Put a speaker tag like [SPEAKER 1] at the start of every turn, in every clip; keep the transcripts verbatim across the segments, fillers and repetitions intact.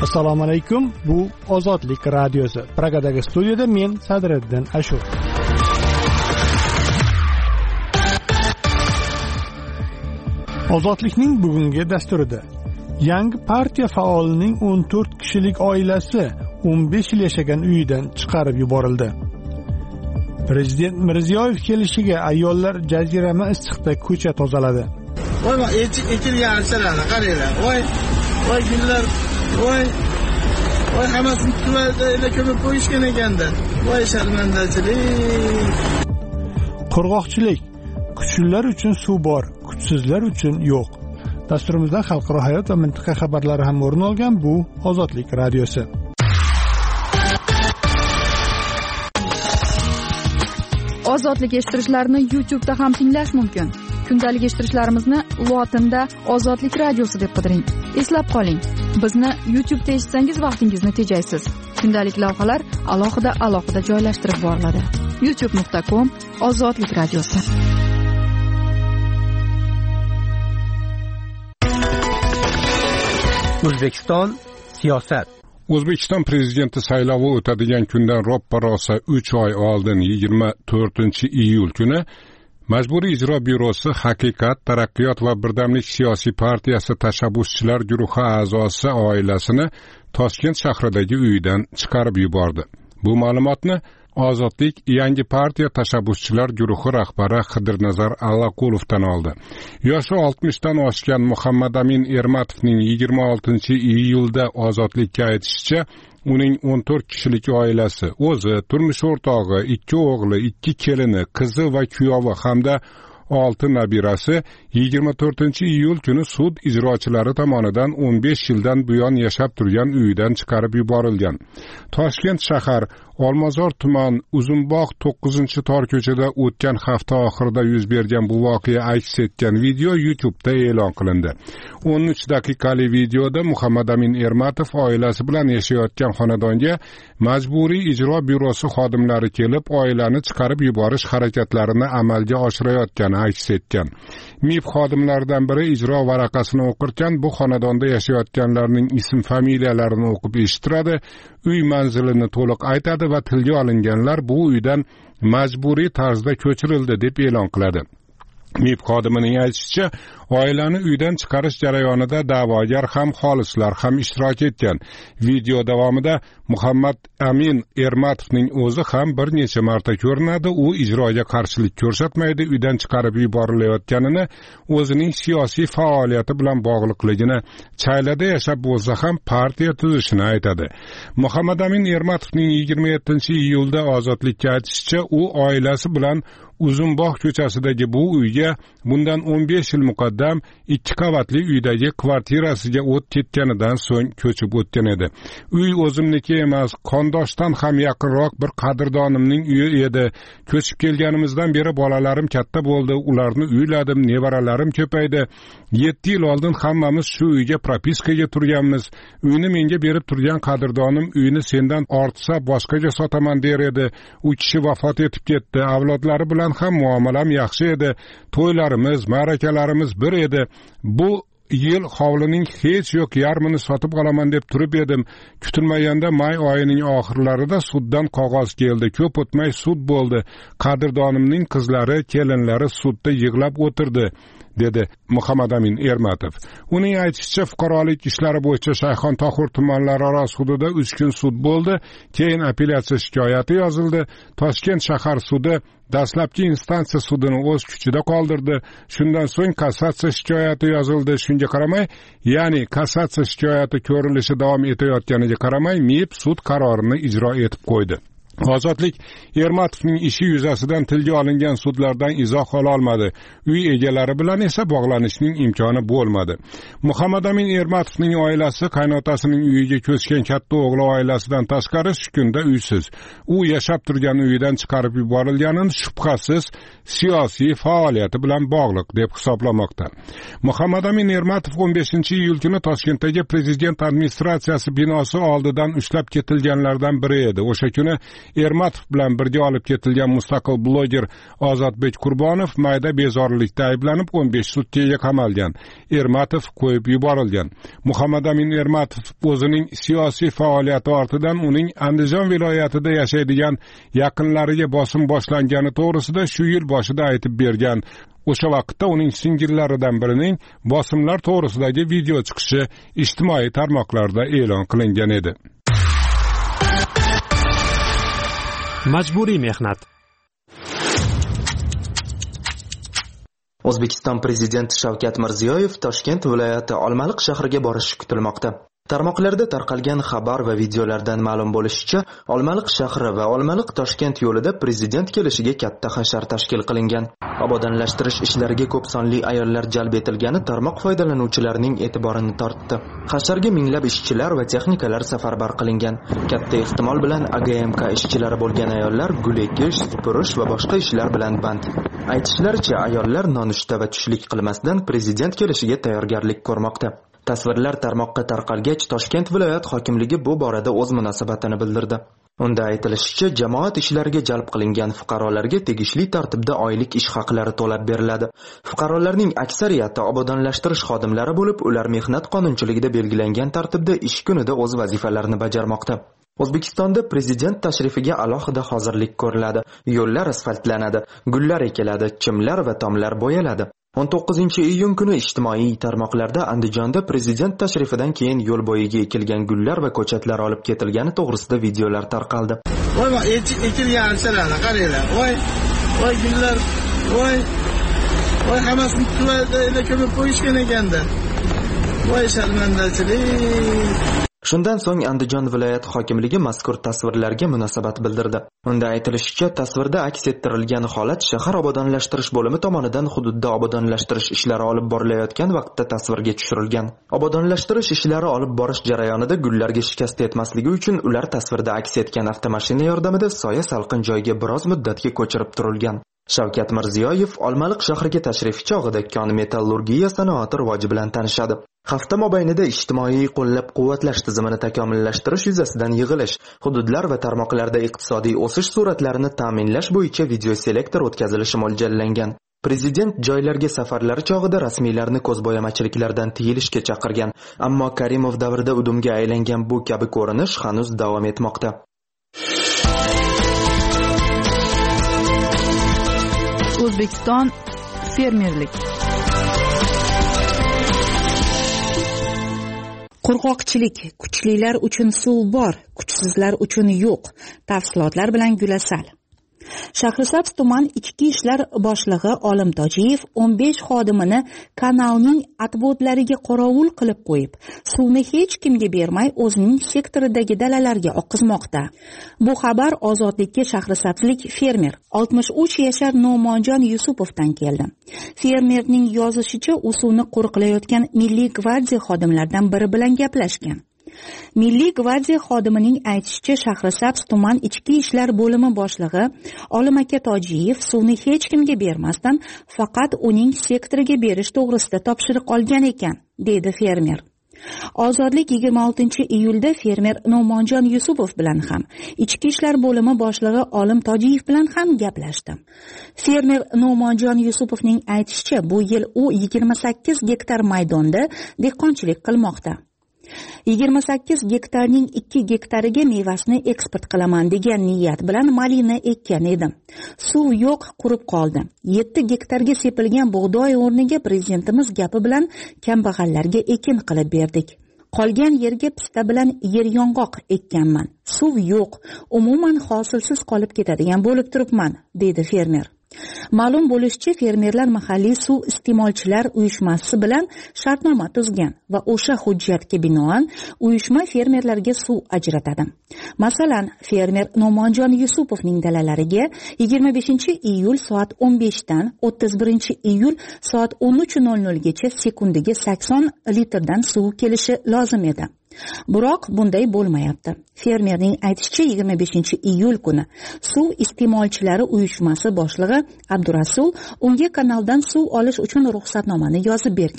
[SPEAKER 1] Assalomu alaykum. Bu Ozodlik radiosi. Pragadagi studiyada men Sadriddin Ashur. Ozodlikning bugungi dasturida yangi partiya faolining o'n to'rt kishilik oilasi o'n besh yil yashagan uyidan chiqarib yuborildi. Prezident Mirziyoyev kelishiga ayollar jazirama issiqda ko'cha tozaladi.
[SPEAKER 2] Voy, ekilgan archalarni qaranglar. Voy, voy gullar, voy. Voy, hammasini tuvalda ko'mib qo'yishgan ekanda. Voy, sharmandachilik.
[SPEAKER 1] Qurg'oqchilik. Kuchlilar uchun suv bor, kuchsizlar uchun yo'q. Dasturimizda xalqaro hayot va mintaqa xabarlari ham o'rin olgan. Bu Ozodlik radiosi.
[SPEAKER 3] Ozodlik eshittirishlarni YouTube'da ham tinglash mumkin. Kundalik eshittirishlarimizni lotinda Ozodlik radiosi deb qidiring. Eslab qoling, bizni YouTube'da eshitsangiz vaqtingizni tejaysiz. Kundalik lavhalar alohida alohida joylashtirib boriladi. youtube nuqta com Ozodlik radiosi.
[SPEAKER 4] O'zbekiston siyosat.
[SPEAKER 5] O'zbekiston prezidenti saylovi o'tadigan kundan ro'ppa rosa uch oy oldin yigirma to'rtinchi iyul kuni Majburiy ijro byurosi Haqiqat, taraqqiyot va birdamlik siyosiy partiyasi tashabbuschilar guruhi a'zosi oilasini Toshkent shahridagi uyidan chiqarib yubordi. Bu ma'lumotni Ozodlik yangi partiya tashabbuschilar guruhi rahbari Qidirnazar Allaqulovdan oldi. Yoshi oltmishdan oshgan Muhammad Amin Ermatovning yigirma oltinchi iyulda Ozodlikka aytishicha, uning o'n to'rt kishilik oilasi, o'zi, turmush o'rtog'i, ikki o'g'li, ikki kelini, qizi va kuyovi hamda olti nabirasi yigirma to'rtinchi iyul kuni sud ijrochilari tomonidan o'n besh yildan buyon yashab turgan uyidan chiqarib yuborilgan. Toshkent shahar Olmazor tuman Uzunbog' to'qqizinchi tor ko'chada o'tgan hafta oxirida yuz bergan bu voqea aks etgan video YouTube'da e'lon qilindi. o'n uch daqiqali videoda Muhammad Amin Ermatov oilasi bilan yashayotgan xonadonga Majburiy ijro byurosi xodimlari kelib, oilani chiqarib yuborish harakatlarini amalga oshirayotgani aks etgan. MIB xodimlaridan biri ijro varaqasini o'qirkan, bu xonadonda yashayotganlarning ism familiyalarini o'qib eshittiradi, uy manzilini to'liq aytadi va tilga olinganlar bu uydan majburiy tarzda ko'chirildi deb e'lon qiladi. MIB xodimining aytishicha, oilani uydan chiqarish jarayonida da'vogar ham xolislar ham ishtirok etgan. Video davomida Muhammad Amin Ermatovning o'zi ham bir necha marta ko'rinadi. U ijroga qarshilik ko'rsatmaydi, uydan chiqarib yuborilayotganini, o'zining siyosiy faoliyati bilan bog'liqligini, Chaylada yashab bo'lsa ham partiya tuzishini aytadi. Muhammad Amin Ermatovning yigirma yettinchi iyulda Ozodlikka aytishicha, u oilasi bilan Uzunbog' ko'chasidagi bu uyga bundan o'n besh yil muqaddam ikki qavatli uydagi kvartirasiga o't ketganidan so'ng ko'chib o'tgan edi. Uy o'zimniki emas, qondoshdan ham yaqinroq bir qadrdonimning uyi edi. Ko'chib kelganimizdan beri bolalarim katta bo'ldi, ularni uyladim, nevaralarim ko'paydi. yetti yil oldin hammamiz shu uyga propiskaga turganmiz. Uyni menga berib turgan qadrdonim uyni sendan ortsa boshqaga sotaman der edi. U kishi vafot etib ketdi. Avlodlari bilan ham muomalam yaxshi edi. To'ylarimiz, ma'rakalarimiz bir edi. Bu yil hovlining hech yo'q yarmini sotib olaman deb turib edim. Kutilmaganda may oyining oxirlarida suddan qog'oz keldi. Ko'p o'tmay sud bo'ldi. Qadrdonimning qizlari, kelinlari sudda yig'lab o'tirdi, dedi Muhammad Amin Ermatov. Uning aytishicha, fuqarolik ishlari bo'yicha Shayxon Tohir tumanlararo sudida uch kun sud bo'ldi. Keyin apellyatsiya shikoyati yozildi. Toshkent shahar sudi dastlabki instansiya sudini o'z kuchida qoldirdi. Shundan so'ng kassatsiya shikoyati yozildi. Shunga qaramay, ya'ni kassatsiya shikoyati ko'rilishi davom etayotganiga qaramay, MIB sud qarorini ijro etib qo'ydi. Ozodlik Ermatovning ishi yuzasidan tilga olingan sudlardan izoh ola olmadi. Uy egalari bilan esa bog'lanishning imkoni bo'lmadi. Muhammad Amin Ermatovning oilasi qaynotasining uyiga ko'chgan katta o'g'li oilasidan tashqari shu kunda uysiz. U yashab turgan uyidan chiqarib yuborilganini shubhasiz siyosiy faoliyati bilan bog'liq deb hisoblamoqda. Muhammad Amin Ermatov o'n beshinchi iyul kuni Toshkentdagi prezident administratsiyasi binosi oldidan ushlab ketilganlardan biri edi. O'sha kuni Ermatov bilan birga olib ketilgan mustaqil bloger Ozodbek Qurbonov mayda bezorilikda ayblanib o'n besh sutkaga qamalgan. Ermatov qo'yib yuborilgan. Muhammad Amin Ermatov o'zining siyosiy faoliyati ortidan uning Andijon viloyatida yashaydigan yaqinlariga bosim boshlangani to'g'risida shu yil boshida aytib bergan. O'sha vaqtda uning singillaridan birining bosimlar to'g'risidagi video chiqishi ijtimoiy tarmoqlarda e'lon qilingan edi.
[SPEAKER 4] Majburiy mehnat.
[SPEAKER 6] O'zbekiston Prezidenti Shavkat Mirziyoyev Toshkent viloyati Olmaliq shahriga borishi kutilmoqda. Tarmoqlarda tarqalgan xabar va videolardan ma'lum bo'lishicha, Olmaliq shahri va Olmaliq Toshkent yo'lida prezident kelishiga katta hashar tashkil qilingan. Obodonlashtirish ishlariga ko'p sonli ayollar jalb etilgani tarmoq foydalanuvchilarining e'tiborini tortdi. Hasharga minglab ishchilar va texnikalar safarbar qilingan. Katta ehtimol bilan A G M K ishchilari bo'lgan ayollar gul ekish, supurish va boshqa ishlar bilan band. Aytishlaricha, ayollar nonushta va tushlik qilmasdan prezident kelishiga tayyorgarlik ko'rmoqda. Tasvirlar tarmoqqa tarqalgach, Toshkent viloyat hokimligi bu borada o'z munosabatini bildirdi. Unda aytilishicha, jamoat ishlariga jalb qilingan fuqarolarga tegishli tartibda oylik ish haqlari to'lab beriladi. Fuqarolarning aksariyati obodonlashtirish xodimlari bo'lib, ular mehnat qonunchiligida belgilangan tartibda ish kunida o'z vazifalarini bajarmoqda. O'zbekistonda prezident tashrifiga alohida hozirlik ko'riladi. Yo'llar asfaltlanadi, gullar ekiladi, chimlar va tomlar bo'yaladi. o'n to'qqizinchi iyun kuni ijtimoiy tarmoqlarda Andijonda prezident tashrifidan keyin yo'l bo'yiga ekilgan gullar va ko'chatlar olib ketilgani to'g'risida videolar tarqaldi.
[SPEAKER 2] Voy, ekilgan archalarni qaranglar. Voy, voy gullar, voy. Voy hammasini tuvalda ko'mib qo'yishgan ekanda. Voy sharmandachilik.
[SPEAKER 6] Shundan so'ng Andijon viloyat hokimligi mazkur tasvirlarga munosabat bildirdi. Unda aytilishicha, tasvirda aks ettirilgan holat shahar obodonlashtirish bo'limi tomonidan hududda obodonlashtirish ishlari olib borilayotgan vaqtda tasvirga tushirilgan. Obodonlashtirish ishlari olib borish jarayonida gullarga shikast yetmasligi uchun ular tasvirda aks etgan avtomashina yordamida soya salqin joyga biroz muddatga ko'chirib turilgan. Shavkat Mirziyoyev Olmaliq shahriga tashrifi chog'ida kon-metallurgiya sanoati rivoji bilan tanishadi. Hafta mobaynida ijtimoiy qo'llab-quvvatlash tizimini takomillashtirish yuzasidan yig'ilish, hududlar va tarmoqlarda iqtisodiy o'sish sur'atlarini ta'minlash bo'yicha video selektor o'tkazilishi mo'ljallangan. Prezident joylarga safarlari chog'ida rasmiylarni ko'zbo'yamachiliklardan tiyilishga chaqirgan, ammo Karimov davrida udumga aylangan bu kabi ko'rinish hanuz davom etmoqda.
[SPEAKER 3] O'zbekiston fermerlik.
[SPEAKER 7] Qurg'oqchilik, kuchlilar uchun suv bor, kuchsizlar uchun yo'q. Tafsilotlar bilan Gulasal. Shahrisabz tuman ichki ishlar boshlig'i Olim Tojiyev o'n besh xodimini kanalning atvodlariga qorovul qilib qo'yib, suvni hech kimga bermay o'zining sektoridagi dalalarga oqizmoqda. Bu xabar Ozodlikka shahrisabzlik fermer oltmish uch yashar No'monjon Yusupovdan keldi. Fermerning yozishicha, u suvni qo'riqlayotgan Milliy gvardiya xodimlaridan biri bilan gaplashgan. Milliy gvardiya xodimining aytishicha, Shahrisabz tuman ichki ishlar bo'limi boshlig'i Olim aka Tojiyev suvni hech kimga bermasdan faqat uning sektoriga berish to'g'risida topshiriq olgan ekan, dedi fermer. Ozodlik yigirma oltinchi iyulda fermer No'monjon Yusupov bilan ham, ichki ishlar bo'limi boshlig'i Olim Tojiyev bilan ham gaplashdi. Fermer No'monjon Yusupovning aytishicha, bu yil u yigirma sakkiz gektar maydonda dehqonchilik qilmoqda. yigirma sakkiz gektarning ikki gektariga mevasini eksport qilaman degan niyat bilan malina ekkan edim. Suv yo'q, qurib qoldi. yetti gektarga sepilgan bug'doy o'rniga prezidentimiz gapi bilan kambag'allarga ekin qilib berdik. Qolgan yerga pista bilan yer yong'oq ekkanman. Suv yo'q, umuman hosilsiz qolib ketadigan bo'lib turibman, dedi fermer. Ma'lum bo'lishicha, fermerlar mahalliy suv iste'molchilar uyushmasi bilan shartnoma tuzgan va o'sha hujjatga binoan uyushma fermerlarga suv ajratadi. Masalan, fermer No'monjon Yusupovning dalalariga yigirma beshinchi iyul soat o'n besh dan o'ttiz birinchi iyul soat o'n uch nol nol gacha sekundiga sakson litrdan suv kelishi lozim edi. Biroq bunday bo'lmayapti. Fermerning aytishicha, yigirma beshinchi iyul kuni suv iste'molchilari uyushmasi boshlig'i Abdurasul unga kanaldan suv olish uchun ruxsatnomani yozib bergan.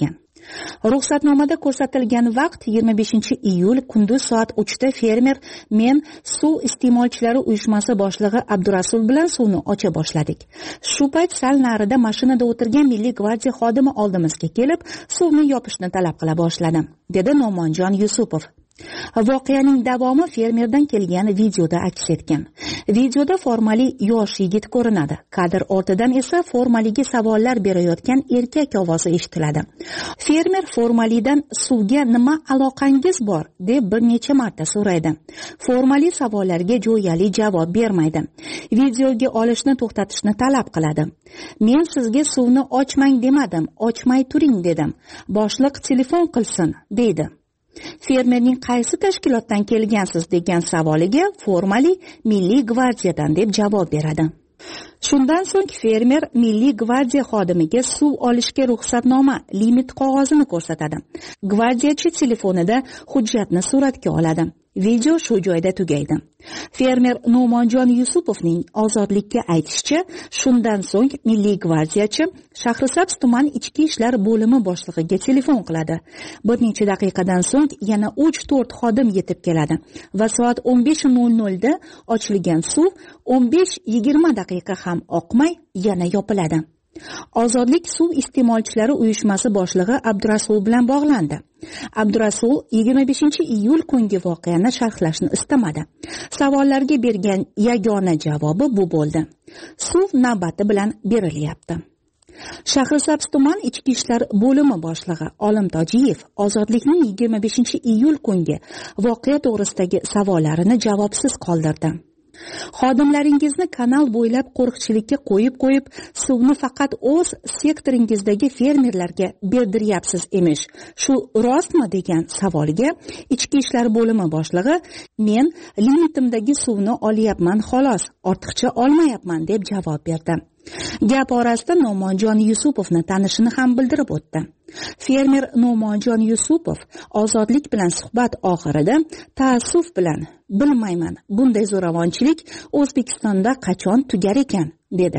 [SPEAKER 7] Ruxsatnomada ko'rsatilgan vaqt yigirma beshinchi iyul kunduz soat uchda fermer men suv iste'molchilari uyushmasi boshlig'i Abdurasul bilan suvni ocha boshladik. Shu payt sal narida mashinada o'tirgan Milliy gvardiya xodimi oldimizga kelib, suvni yopishni talab qila boshladi, dedi No'monjon Yusupov. Voqeaning davomi fermerdan kelgan videoda aks etgan. Videoda formali yosh yigit ko'rinadi. Kadr ortidan esa formaliga savollar berayotgan erkak ovozi eshitiladi. Fermer formalidan suvga nima aloqangiz bor deb bir necha marta so'raydi. Formali savollarga jo'yali javob bermaydi. Videoga olishni to'xtatishni talab qiladi. Men sizga suvni ochmang demadim, ochmay turing dedim. Boshliq telefon qilsin, deydi. Fermerning qaysi tashkilotdan kelgansiz degan savoliga formali Milliy gvardiyadan deb javob beradi. Shundan so'ng fermer Milliy gvardiya xodimiga suv olishga ruxsatnoma limit qog'ozini ko'rsatadi. Gvardiyachi telefonida hujjatni suratga oladi. Video shu joyda tugaydi. Fermer No'monjon Yusupovning ozodlikka aytishicha, shundan so'ng Milliy gvardiyachi Shahrisabz tuman ichki ishlar bo'limi boshlig'iga telefon qiladi. Bir necha daqiqadan so'ng yana uch to'rt xodim yetib keladi va soat o'n besh nol nol da ochilgan suv o'n besh yigirma daqiqa ham oqmay yana yopiladi. Ozodlik suv iste'molchilari uyushmasi boshlig'i Abdurasul bilan bog'landi. Abdurasul yigirma beshinchi iyul kungi voqeani sharhlashni istamadi. Savollarga bergan yagona javobi bu bo'ldi. Suv navbati bilan berilyapti. Shahrisabz tuman ichki ishlar bo'limi boshlig'i Olim Tojiyev ozodlikning yigirma beshinchi iyul kungi voqea to'g'risidagi savollarini javobsiz qoldirdi. Xodimlaringizni kanal bo'ylab qo'riqchilikka qo'yib qo'yib, suvni faqat o'z sektoringizdagi fermerlarga berdiryapsiz emish. Shu rostmi degan savoliga ichki ishlar bo'limi boshlig'i men limitimdagi suvni olyapman xolos, ortiqcha olmayapman deb javob berdi. Gap orasida No'monjon Yusupovni tanishini ham bildirib o'tdi. Fermer No'monjon Yusupov ozodlik bilan suhbat oxirida taassuf bilan bilmayman, bunday zo'ravonchilik O'zbekistonda qachon tugar ekan, dedi.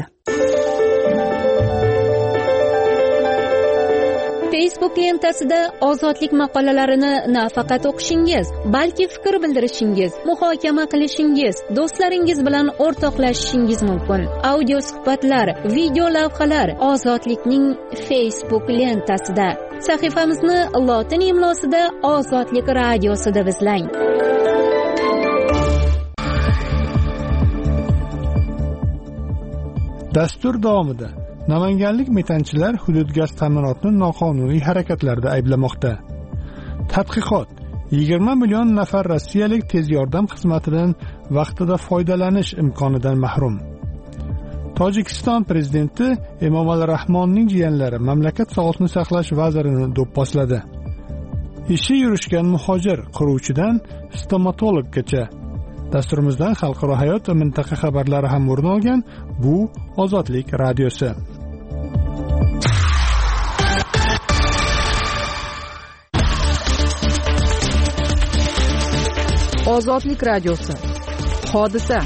[SPEAKER 8] Facebook lentasida ozodlik maqolalarini nafaqat o'qishingiz, balki fikr bildirishingiz, muhokama qilishingiz, do'stlaringiz bilan o'rtoqlashishingiz mumkin. Audio suhbatlar, video lavhalar ozodlikning Facebook lentasida. Sahifamizni lotin imlosida Ozodlik radiosida izlang.
[SPEAKER 1] Dastur davomida namanganlik metanchilar hudud gaz ta'minotini noqonuniy harakatlarda ayblamoqda. Tadqiqot: yigirma million nafar rossiyalik tez yordam xizmatidan vaqtida foydalanish imkonidan mahrum. Tojikiston prezidenti Emomali Rahmonning jiyanlari mamlakat sog'liqni saqlash vazirini do'pposladi. Ishi yurishgan muhojir quruvchidan stomatologgacha. Dasturimizdan xalqaro hayot va mintaqa xabarlari ham o'rin olgan. Bu Ozodlik radiosi.
[SPEAKER 3] Ozodlik radiosi. Hodisa.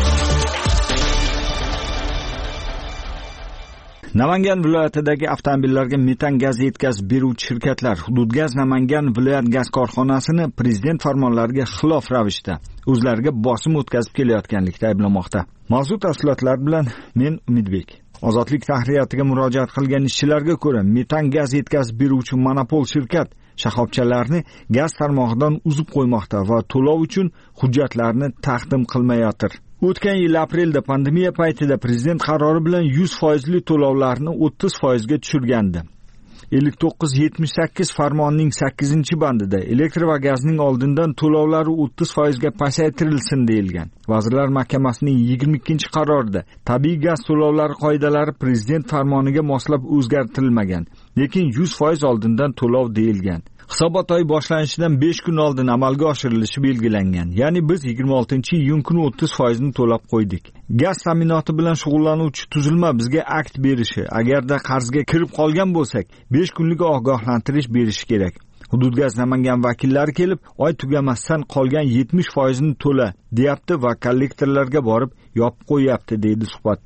[SPEAKER 9] Namangan viloyatidagi avtomobillarga metan gaz yetkazib beruvchi shirkatlar Hududgaz Namangan viloyat gaz korxonasini prezident farmonlariga xilof ravishda o'zlariga bosim o'tkazib kelayotganlikda ayblamoqda. Mavzu tafsilotlar bilan men Umidbek. Ozodlik tahriyatiga murojaat qilgan ishchilarga ko'ra, metan gaz yetkazib beruvchi monopol shirkat shoxobchalarni gaz tarmog'idan uzib qo'ymoqda va to'lov uchun hujjatlarni taqdim qilmayotir. O'tgan yil aprelda pandemiya paytida prezident qarori bilan yuz foizli to'lovlarni o'ttiz foizga tushirgandi. ellik to'qqiz yetmish sakkiz farmonning sakkizinchi bandida elektr va gazning oldindan to'lovlari o'ttiz foizga pasaytirilsin deyilgan. Vazirlar Mahkamasining yigirma ikkinchi qarorida tabiiy gaz to'lovlari qoidalari prezident farmoniga moslab o'zgartirilmagan, lekin yuz foiz oldindan to'lov deyilgan. Hisobot oyi boshlanishidan besh kun oldin amalga oshirilishi belgilangan. Ya'ni biz yigirma oltinchi iyun kuni o'ttiz foizini to'lab qo'ydik. Gaz ta'minoti bilan shug'ullanuvchi tuzilma bizga akt berishi, agarda qarzga kirib qolgan bo'lsak, besh kunlik ogohlantirish berishi kerak. Hududgaz Namangan vakillari kelib, oy tugamasdan qolgan yetmish foizini to'la deyapti va kollektorlarga borib yopib qo'yapti, deydi suhbatdosh.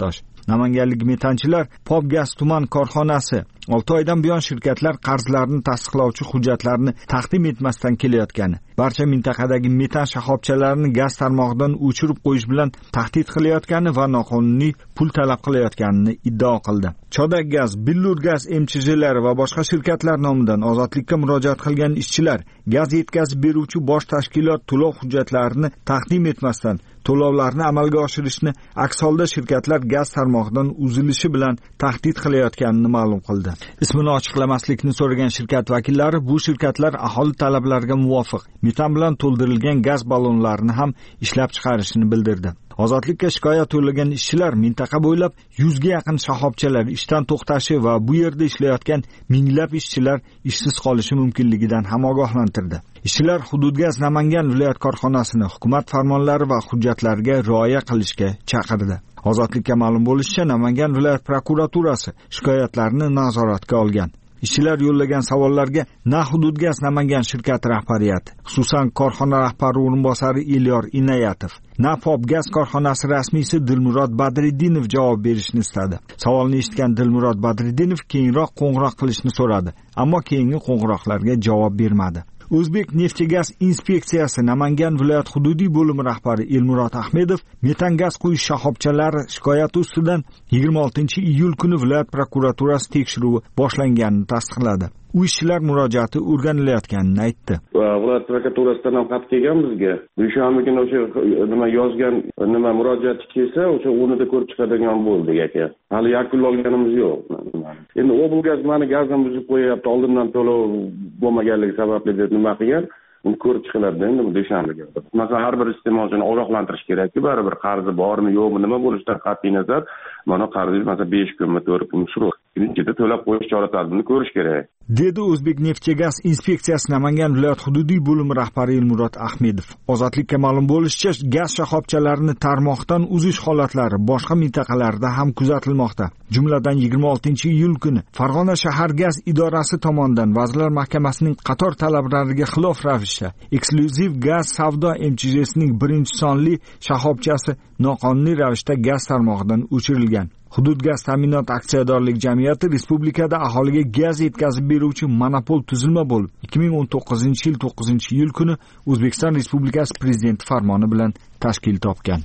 [SPEAKER 9] Namanganlik metanchilar Popgaz tuman korxonasi olti oydan buyon shirkatlar qarzlarini tasdiqlovchi hujjatlarni taqdim etmasdan kelayotgani, barcha mintaqadagi metan shoxobchalarini gaz tarmog'idan o'chirib qo'yish bilan tahdid qilayotgani va noqonuniy pul talab qilayotganini iddao qildi. Chodak gaz, Billur gaz M Ch Jlari va boshqa shirkatlar nomidan ozodlikka murojaat qilgan ishchilar gaz yetkazib beruvchi bosh tashkilot to'lov hujjatlarini taqdim etmasdan to'lovlarni amalga oshirishni, aks holda shirkatlar gaz tarmog'idan uzilishi bilan tahdid qilayotganini ma'lum qildi. Ismini ochiqlamaslikni so'ragan shirkat vakillari bu shirkatlar aholi talablariga muvofiq metan bilan to'ldirilgan gaz ballonlarini ham ishlab chiqarishini bildirdi. Ozodlikka shikoyat yo'llagan ishchilar mintaqa bo'ylab yuzga yaqin shoxobchalar ishdan to'xtashi va bu yerda ishlayotgan minglab ishchilar ishsiz qolishi mumkinligidan ham ogohlantirdi. Ishchilar Hududgaz Namangan viloyat korxonasini hukumat farmonlari va hujjatlariga rioya qilishga chaqirdi. Ozodlikka ma'lum bo'lishicha, Namangan viloyat prokuraturasi shikoyatlarni nazoratga olgan. Ishchilar yo'llagan savollarga na Hududgaz Namangan shirkati rahbariyati, xususan korxona rahbari o'rinbosari Elyor Inayatov, na Popgaz korxonasi rasmiysi Dilmurod Badriddinov javob berishni istadi. Savolni eshitgan Dilmurod Badriddinov keyinroq qo'ng'iroq qilishni so'radi, ammo keyingi qo'ng'iroqlarga javob bermadi. O'zbek Neftegaz inspeksiyasi Namangan viloyat hududiy bo'limi rahbari Elmurod Ahmedov metan gaz quyish shoxobchalari shikoyati ustidan yigirma oltinchi iyul kuni viloyat prokuraturasi tekshiruvi boshlanganini tasdiqladi. U ishchilar murojaati o'rganilayotganini aytdi.
[SPEAKER 10] Viloyat prokuraturasidan ham xat kelgan bizga. Dushanba kuni o'sha nima yozgan, nima murojaati kelsa, o'sha o'rnida ko'rib chiqadigan bo'ldik aka. Hali yakunlanganimiz yo'q. Endi Oblgaz mani gazdan buzib qo'yapti, oldindan to'lov bo'lmaganligi sababli deb nima qilgan? Uni ko'rib chiqiladi endi bu dushanbaga. Masalan, har bir iste'molchini ogohlantirish kerak-ku, baribir qarzi bormi, yo'qmi, nima bo'lishidan qat'iy nazar, mana qarzingiz masalan besh kunmi, to'rt kunmi shuruq. Birinchida to'lab qo'yish chora-tadbirini ko'rish kerak.
[SPEAKER 9] Dedi O'zbek Neftegaz inspeksiyasi Namangan viloyat hududiy bo'limi rahbari Elmurod Ahmedov. Ozodlikka ma'lum bo'lishicha, gaz shoxobchalarini tarmoqdan uzish holatlari boshqa mintaqalarda ham kuzatilmoqda. Jumladan yigirma oltinchi iyul kuni Farg'ona shahar gaz idorasi tomonidan Vazirlar Mahkamasining qator talablariga xilof ravishda eksklyuziv gaz savdo M Ch Jsining birinchi sonli shoxobchasi noqonuniy ravishda gaz tarmog'idan o'chirilgan. Hududgaz ta'minot aksiyadorlik jamiyati respublikada aholiga gaz yetkazib beruvchi monopol tuzilma bo'lib, ikki ming o'n to'qqizinchi yil to'qqizinchi iyul kuni O'zbekiston Respublikasi Prezidenti farmoni bilan tashkil topgan.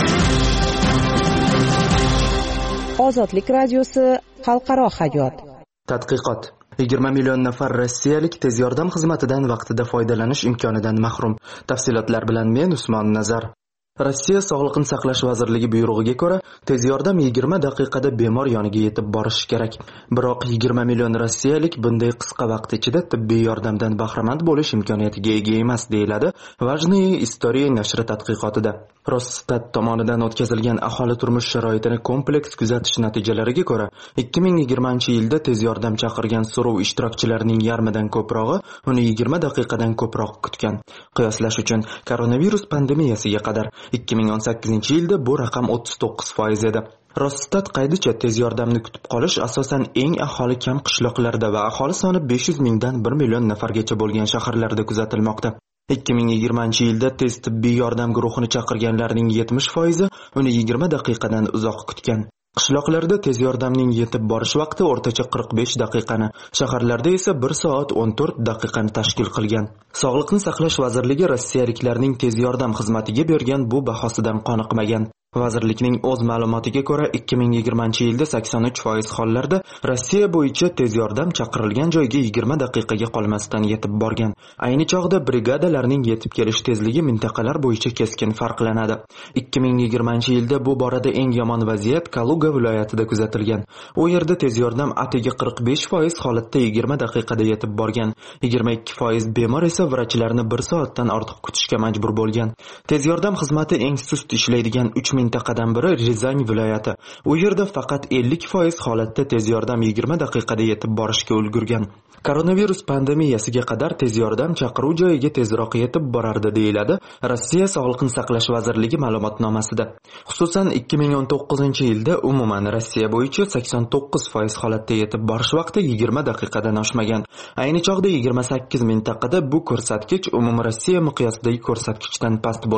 [SPEAKER 7] Ozodlik radiosi xalqaro hayot.
[SPEAKER 6] Tadqiqot. yigirma million nafar rossiyalik tez yordam xizmatidan vaqtida foydalanish imkonidan mahrum. Tafsilotlar bilan men Usmon Nazar. Rossiya Sog'liqni saqlash vazirligi buyrug'iga ko'ra, tez yordam yigirma daqiqada bemor yoniga yetib borishi kerak. Biroq yigirma million rossiyalik bunday qisqa vaqt ichida tibbiy yordamdan bahramand bo'lish imkoniyatiga ega emas, deyiladi Vajniye Istoriya nashri tadqiqotida. Rosstat tomonidan o'tkazilgan aholi turmush sharoitini kompleks kuzatish natijalariga ko'ra, ikki ming yigirmanchi yilda tez yordam chaqirgan so'rov ishtirokchilarining yarmidan ko'prog'i uni yigirma daqiqadan ko'proq kutgan. Qiyoslash uchun, koronavirus pandemiyasiga qadar ikki ming o'n sakkizinchi yilda bu raqam o'ttiz to'qqiz foiz edi. Rosstat qaydicha tez yordamni kutib qolish asosan eng aholi kam qishloqlarda va aholi soni besh yuz mingdan bir million nafargacha bo'lgan shaharlarda kuzatilmoqda. ikki ming yigirmanchi yilda tez tibbiy yordam guruhini chaqirganlarning yetmish foizi uni yigirma daqiqadan uzoq kutgan. Qishloqlarda tez yordamning yetib borish vaqti o'rtacha qirq besh daqiqani, shaharlarda esa bir soat o'n to'rt daqiqani tashkil qilgan. Sog'liqni saqlash vazirligi rossiyaliklarning tez yordam xizmatiga bergan bu bahosidan qoniqmagan. Vazirlikning o'z ma'lumotiga ko'ra, ikki ming yigirmanchi yilda sakson uch foiz hollarda Rossiya bo'yicha tez yordam chaqirilgan joyga yigirma daqiqaga qolmasdan yetib borgan. Ayni chog'da brigadalarning yetib kelish tezligi mintaqalar bo'yicha keskin farqlanadi. ikki ming yigirmanchi yilda bu borada eng yomon vaziyat Kaluga viloyatida kuzatilgan. U yerda tez yordam atigi qirq besh foiz holatda yigirma daqiqada yetib borgan. yigirma ikki foiz bemor esa vrachlarni bir soatdan ortiq kutishga majbur bo'lgan. Tez yordam xizmati eng sust ishlaydigan uch mintaqadan biri Rizan viloyati. U yerda faqat ellik foiz holatda tez yordam yigirma daqiqada yetib borishga ulgurgan. Koronavirus pandemiyasiga qadar tez yordam chaqiruv joyiga tezroq yetib borardi, deyiladi Rossiya Sog'liqni saqlash vazirligi ma'lumotnomasida. Xususan ikki ming o'n to'qqizinchi yilda umuman Rossiya bo'yicha sakson to'qqiz foiz holatda yetib borish vaqti yigirma daqiqadan oshmagan. Ayni chog'da yigirma sakkiz mintaqada bu ko'rsatkich umum Rossiya miqyosidagi ko'rsatkichdan past bo'lgan.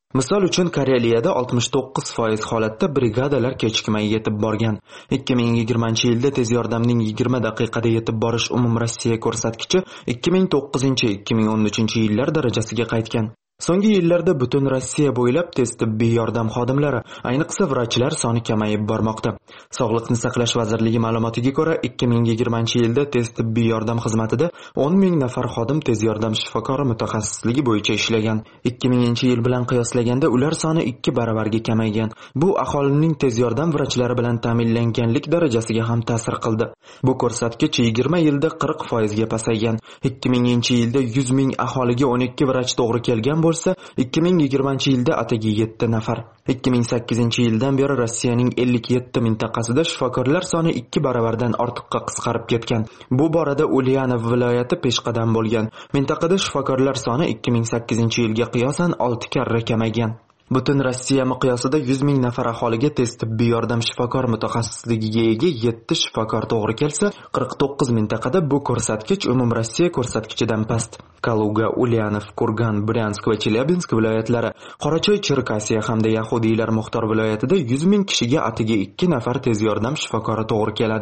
[SPEAKER 6] Misol uchun Kareliyada oltmish to'qqiz foiz holatda brigadalar kechikmay yetib borgan. ikki ming yigirmanchi yilda tez yordamning yigirma daqiqada yetib borish umum Rossiya ko'rsatkichi ikki ming to'qqizinchi ikki ming o'n uchinchi yillar darajasiga qaytgan. So'nggi yillarda butun Rossiya bo'ylab tez tibbiy yordam xodimlari, ayniqsa vrachlar soni kamayib bormoqda. Sog'liqni saqlash vazirligi ma'lumotiga ko'ra, ikki ming yigirmanchi yilda tez tibbiy yordam xizmatida o'n ming nafar xodim tez yordam shifokori mutaxassisligi bo'yicha ishlagan. ikki minginchi yil bilan qiyoslaganda ular soni ikki baravarga kamaygan. Bu aholining tez yordam vrachlari bilan ta'minlanganlik darajasiga ham ta'sir qildi. Bu ko'rsatkich yigirma yilda qirq foizga pasaygan. ikki minginchi yilda yuz ming aholiga o'n ikki vrach to'g'ri kelgan bo'lsa, ikki ming yigirmanchi yilda atigi yetti nafar. ikki ming sakkizinchi yildan beri Rossiyaning ellik yetti mintaqasida shifokorlar soni ikki baravardan ortiqqa qisqarib ketgan. Bu borada Ulyanov viloyati peshqadam bo'lgan. Mintaqada shifokorlar soni ikki ming sakkizinchi yilga qiyosan olti karra kamaygan. Butun Rossiya miqyosida yuz ming nafar aholiga tez tibbiy yordam shifokor mutaxassisligiga ega yetti shifokor to'g'ri kelsa, qirq to'qqiz mintaqada bu ko'rsatkich umum Rossiya ko'rsatkichidan past. Kaluga, Ulyanov, Kurgan, Bryansk va Chelyabinsk viloyatlari, Qorachoy, Cherkasiya hamda Yahudiylar muxtor viloyatida yuz ming kishiga atigi ikki nafar tez yordam shifokori to'g'ri keladi.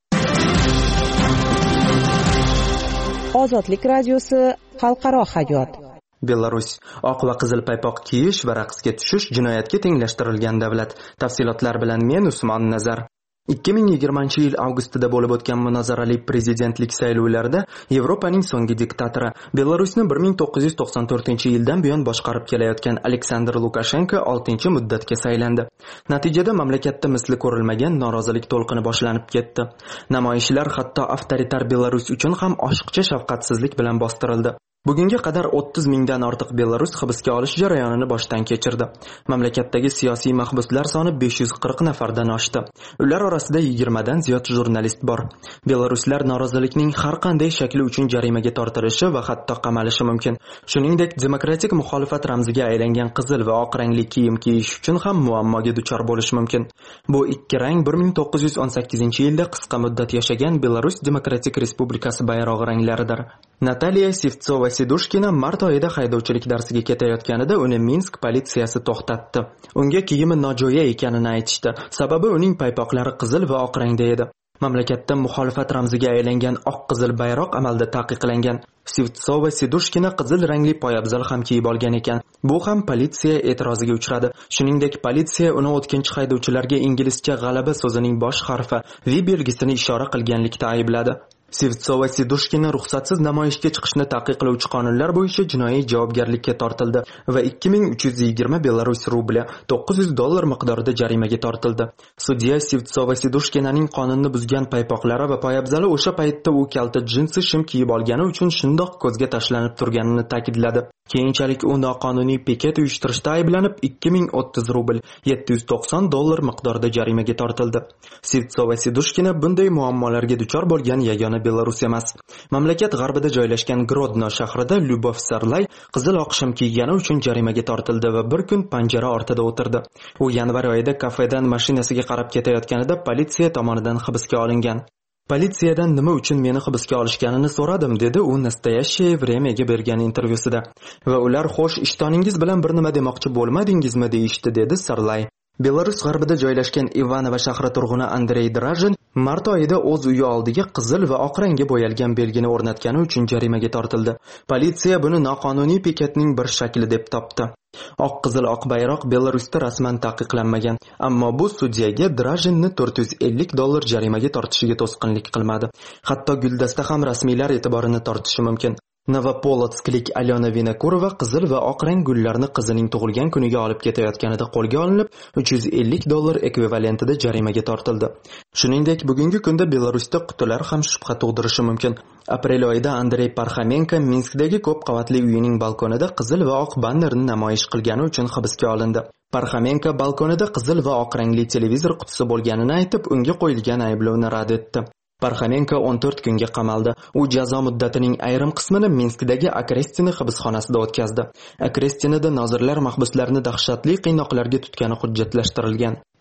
[SPEAKER 7] Ozodlik radiosi xalqaro hayot.
[SPEAKER 6] Belarus oq va qizil paypoq kiyish va raqsga tushish jinoyatga tenglashtirilgan davlat. Tafsilotlar bilan men Usmon Nazar. ikki ming yigirmanchi yil avgustida bo'lib o'tgan munozarali prezidentlik saylovlarida Yevropaning so'nggi diktatori, Belarusni bir ming to'qqiz yuz to'qson to'rtinchi yildan buyon boshqarib kelayotgan Aleksandr Lukashenko oltinchi muddatga saylandi. Natijada mamlakatda misli ko'rilmagan norozilik to'lqini boshlanib ketdi. Namoyishlar hatto avtoritar Belarus uchun ham oshiqcha shafqatsizlik bilan bostirildi. Bugunga qadar o'ttiz mingdan ortiq Belarus hibsga olish jarayonini boshdan kechirdi. Mamlakatdagi siyosiy mahbuslar soni besh yuz qirq nafardan oshdi. Ular orasida yigirmadan ziyod jurnalist bor. Belaruslar norozilikning har qanday shakli uchun jarimaga tortilishi va hatto qamalishi mumkin. Shuningdek, demokratik muxolifat ramziga aylangan qizil va oq rangli kiyim kiyish uchun ham muammoga duchor bo'lish mumkin. Bu ikki rang bir ming to'qqiz yuz o'n sakkizinchi yilda qisqa muddat yashagan Belarus Demokratik Respublikasi bayrog'i ranglaridir. Nataliya Sivtsova Sidushkina mart oyida haydovchilik darsiga ketayotganida uni Minsk politsiyasi to'xtatdi. Unga kiyimi nojo'ya ekanini aytishdi. Sababi uning paypoqlari qizil va oq rangda edi. Mamlakatda muxolifat ramziga aylangan oq-qizil bayroq amalda taqiqlangan. Sivtsova Sidushkina qizil rangli poyabzal ham kiyib olgan ekan. Bu ham politsiya e'tiroziga uchradi. Shuningdek, politsiya uni o'tkinchi haydovchilarga inglizcha g'alaba so'zining bosh harfi V belgisini ishora qilganlikda aybladi. Sivtsova Sidushkina ruxsatsiz namoyishga chiqishni taqiqlovchi qonunlar bo'yicha jinoiy javobgarlikka tortildi va ikki ming uch yuz yigirma Belarus rubli to'qqiz yuz dollar miqdorida jarimaga tortildi. Sudya Sivtsova Sidushkinaning qonunni buzgan paypoqlari va poyabzali o'sha paytda u kalta jinsi shim kiyib olgani uchun shundoq ko'zga tashlanib turganini ta'kidladi. Keyinchalik u noqonuniy piket uyushtirishda ayblanib ikki ming o'ttiz rubl yetti yuz to'qson dollar miqdorida jarimaga tortildi. Sivtsova Sidushkina bunday muammolarga duchor bo'lgan yagona Belarus emas. Mamlakat g'arbida joylashgan Grodno shahrida Lyubov Sarlay qizil oq shim kiygani uchun jarimaga tortildi va bir kun panjara ortida o'tirdi. U yanvar oyida kafedan mashinasiga qarab ketayotganida politsiya tomonidan hibsga olingan. Politsiyadan nima uchun meni hibsga olishganini so'radim, dedi u Nastoyashye Vremyaga bergan intervyusida. Va ular xo'sh, ishtoningiz bilan bir nima demoqchi bo'lmadingizmi deyishdi, dedi Sarlay. Belarus g'arbida joylashgan Ivanovo shahri turg'uni Andrey Drajin mart oyida o'z uyi oldiga qizil va oq rangga bo'yalgan belgini o'rnatgani uchun jarimaga tortildi. Politsiya buni noqonuniy piketning bir shakli deb topdi. Oq qizil oq bayroq Belarusda rasman taqiqlanmagan, ammo bu sudyaga Drajinni to'rt yuz ellik dollar jarimaga tortishiga to'sqinlik qilmadi. Hatto guldasta ham rasmiylar e'tiborini tortishi mumkin. Novopolotsklik Alyona Vinokurova qizil va oq rang gullarni qizining tug'ilgan kuniga olib ketayotganida qo'lga olinib, uch yuz ellik dollar ekvivalentida jarimaga tortildi. Shuningdek, bugungi kunda Belarusda qutilar ham shubha tug'dirishi mumkin. Aprel oyida Andrey Parxamenko Minskdagi ko'p qavatli uyining balkonida qizil va oq bannerni namoyish qilgani uchun hibsga olindi. Parxamenko balkonida qizil va oq rangli televizor qutisi bo'lganini aytib, unga qo'yilgan ayblovni rad etdi. Parxamenko o'n to'rt kunga qamaldi. U jazo muddatining ayrim qismini Minskdagi Akrestini hibsxonasida o'tkazdi. Akrestinida nozirlar mahbuslarni dahshatli qiynoqlarga tutgani hujjatlashtirilgan.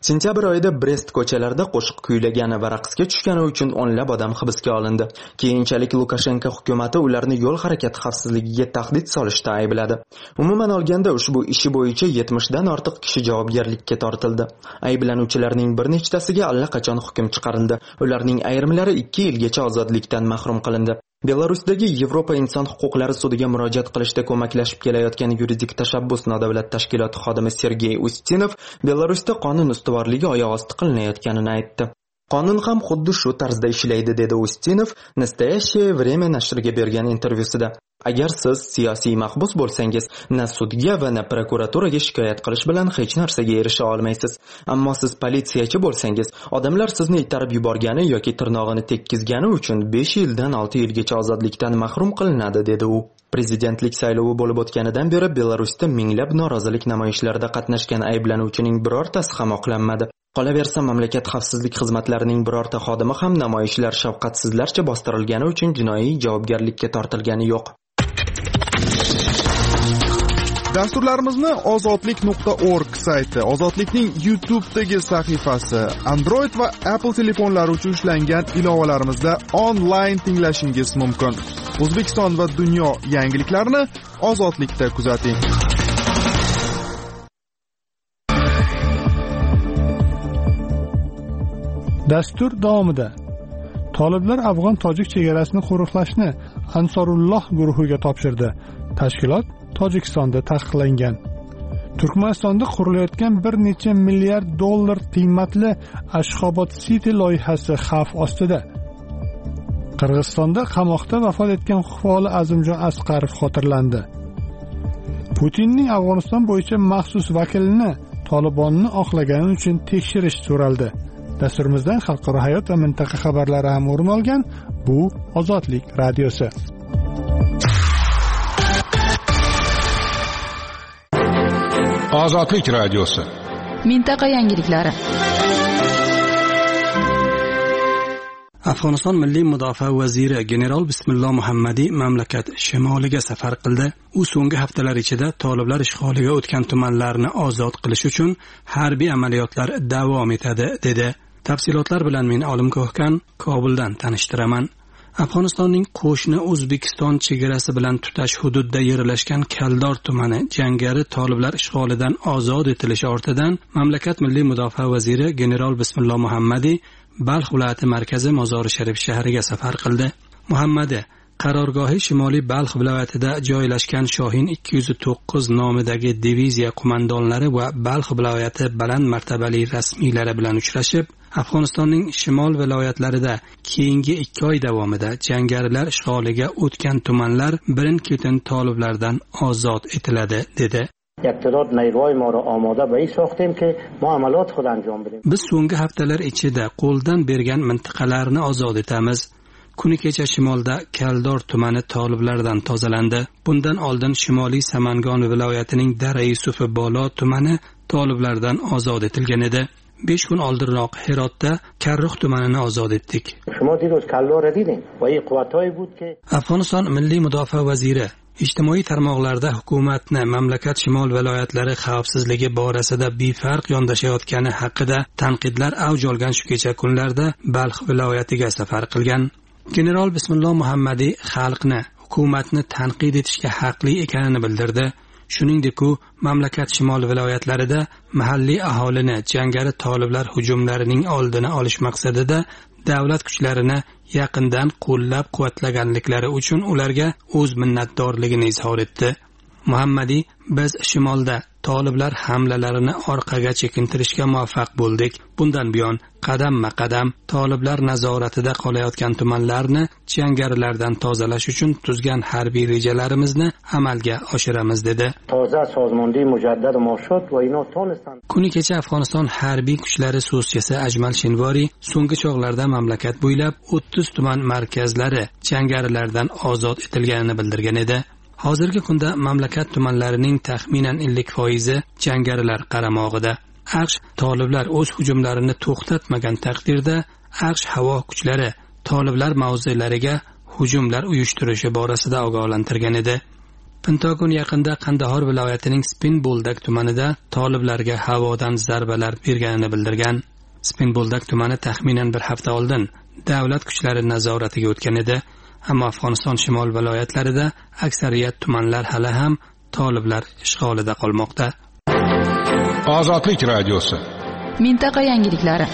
[SPEAKER 6] Sentyabr oyida Brest ko'chalarida qo'shiq kuylagani va raqsga tushgani uchun o'nlab odam hibsga olindi. Keyinchalik Lukashenko hukumatı ularni yo'l harakati xavfsizligiga tahdid solishda aybladi. Umuman olganda ushbu ishi bo'yicha yetmish dan ortiq kishi javobgarlikka tortildi. Ayblanuvchilarning bir nechtasiga allaqachon hukm chiqarildi. Ularning ayrimlari ikki yilgacha ozodlikdan mahrum qilindi. Belarusdagi Yevropa inson huquqlari sudiga murojaat qilishda ko'maklashib kelayotgan yuridik tashabbus nodavlat tashkiloti xodimi Sergey Ustinov Belarusda qonun ustuvorligi oyoq osti qilinayotganini aytdi. Qonun ham xuddi shu tarzda ishlaydi, dedi Ustinov Nastoящее время nashriga bergan intervyusida. Agar siz siyosiy mahbus bo'lsangiz, na sudga va na prokuraturaga shikoyat qilish bilan hech narsaga erisha olmaysiz. Ammo siz politsiyachi bo'lsangiz, odamlar sizni itarib yuborgani yoki tirnog'ini tekkizgani uchun besh yildan olti yilgacha ozodlikdan mahrum qilinadi, dedi u. Prezidentlik saylovi bo'lib o'tganidan beri Belarusda minglab norozilik namoyishlarida qatnashgan ayblanuvchining birortasi ham oqlanmadi. Qolaversa, mamlakat xavfsizlik xizmatlarining birorta xodimi ham namoyishlar shafqatsizlarcha bostirilgani uchun jinoiy javobgarlikka tortilgani yo'q.
[SPEAKER 11] Dasturlarimizni ozodlik nuqta org sayti, Ozodlikning YouTube'dagi sahifasi, Android va Apple telefonlari uchun ishlangan ilovalarimizda onlayn tinglashingiz mumkin. O'zbekiston va dunyo yangiliklarini Ozodlikda kuzating.
[SPEAKER 1] Dastur davomida Toliblar Afg'on-Tojik chegarasini qo'riqlashni Ansorulloh guruhiga topshirdi. Tashkilot Tojikistonda taqiqlangan. Turkmanistonda qurilayotgan bir necha milliard dollar qiymatli Ashxobod City loyihasi xavf ostida. Qirg'izistonda qamoqda vafot etgan Xufoli Azimjon Asqarov xotirlandi. Putinning Afg'oniston bo'yicha maxsus vakilini Tolibonni oqlagani uchun tekshirish so'raldi. Dasturimizdan xalqaro hayot va mintaqa xabarlari ham o'rin olgan. Bu Ozodlik radiosi.
[SPEAKER 5] Ozodlik radiosi.
[SPEAKER 3] Mintaqa yangiliklari.
[SPEAKER 12] Afg'oniston Milliy mudofaa vaziri general Bismillah Muhammadi mamlakat shimoliga safar qildi. U so'nggi haftalar ichida Toliblar ishg'oliga o'tgan tumanlarni ozod qilish uchun harbiy amaliyotlar davom etadi, dedi. Tafsilotlar bilan men Olim Ko'hkan Kobuldan tanishtiraman. Afg'onistonning qo'shni O'zbekiston chegarasi bilan tutash hududda yerlashgan Kaldor tumani jangari Toliblar ishg'olidan ozod etilishi ortidan mamlakat Milliy mudofaa vaziri general Bismillah Muhammadi Balx viloyati markazi Mozori Sharif shahriga safar qildi. Muhammadi qarorgohi Shimoliy Balx viloyatida joylashgan Shohin ikki yuz to'qqiz nomidagi diviziya qo'mondonlari va Balx viloyati baland martabali rasmiylari bilan uchrashib, Afg'onistonning shimol viloyatlarida keyingi ikki oy davomida jangarilar ishg'oliga o'tgan tumanlar birin-ketin Toliblardan ozod etiladi, dedi. Biz so'nggi haftalar ichida qo'ldan bergan mintaqalarni ozod etamiz. Kuni kecha shimolda Kaldor tumani Toliblardan tozalandi. Bundan oldin Shimoliy Samangon viloyatining Dara Yusufi Bolo tumani Toliblardan ozod etilgan edi. besh kun oldinroq Herotda Karrux tumanini ozod etdik. Afg'oniston Milliy mudofaa vaziri ijtimoiy tarmoqlarda hukumatni mamlakat shimol viloyatlari xavfsizligi borasida befarq yondashayotgani haqida tanqidlar avj olgan shu kecha kunlarda Balx viloyatiga safar qilgan. General Bismillah Muhammadi xalqni, hukumatni tanqid etishga haqli ekanini bildirdi. Shuningdek, u mamlakat shimol viloyatlarida mahalliy aholini jangari Toliblar hujumlarining oldini olish maqsadida davlat kuchlarini yaqindan qo'llab-quvvatlaganliklari uchun ularga o'z minnatdorligini izhor etdi. Muhammadi biz shimolda Toliblar hamlalarini orqaga chekintirishga muvaffaq bo'ldik. Bundan buyon qadamma-qadam Toliblar nazoratida qolayotgan tumanlarni jangarilardan tozalash uchun tuzgan harbiy rejalarimizni amalga oshiramiz, dedi. Kuni kecha Afg'oniston harbiy kuchlari so'zchisi Ajmal Shinvori so'nggi chog'larda mamlakat bo'ylab o'ttiz tuman markazlari jangarilardan ozod etilganini bildirgan edi. Hozirgi kunda mamlakat tumanlarining taxminan ellik foizi jangarilar qaramog'ida. AQSh Toliblar o'z hujumlarini to'xtatmagan taqdirda AQSh havo kuchlari Toliblar mavzelariga hujumlar uyushtirishi borasida ogohlantirgan edi. Pentagon yaqinda Qandahor viloyatining Spin-Boldak tumanida toliblarga havodan zarbalar berganini bildirgan. Spin-Boldak tumani taxminan bir hafta oldin davlat kuchlari nazoratiga o'tgan edi, ammo Afg'oniston shimol viloyatlarida aksariyat tumanlar hali ham toliblar ishg'olida qolmoqda.
[SPEAKER 5] Ozodlik radiosi.
[SPEAKER 3] Mintaqa yangiliklari.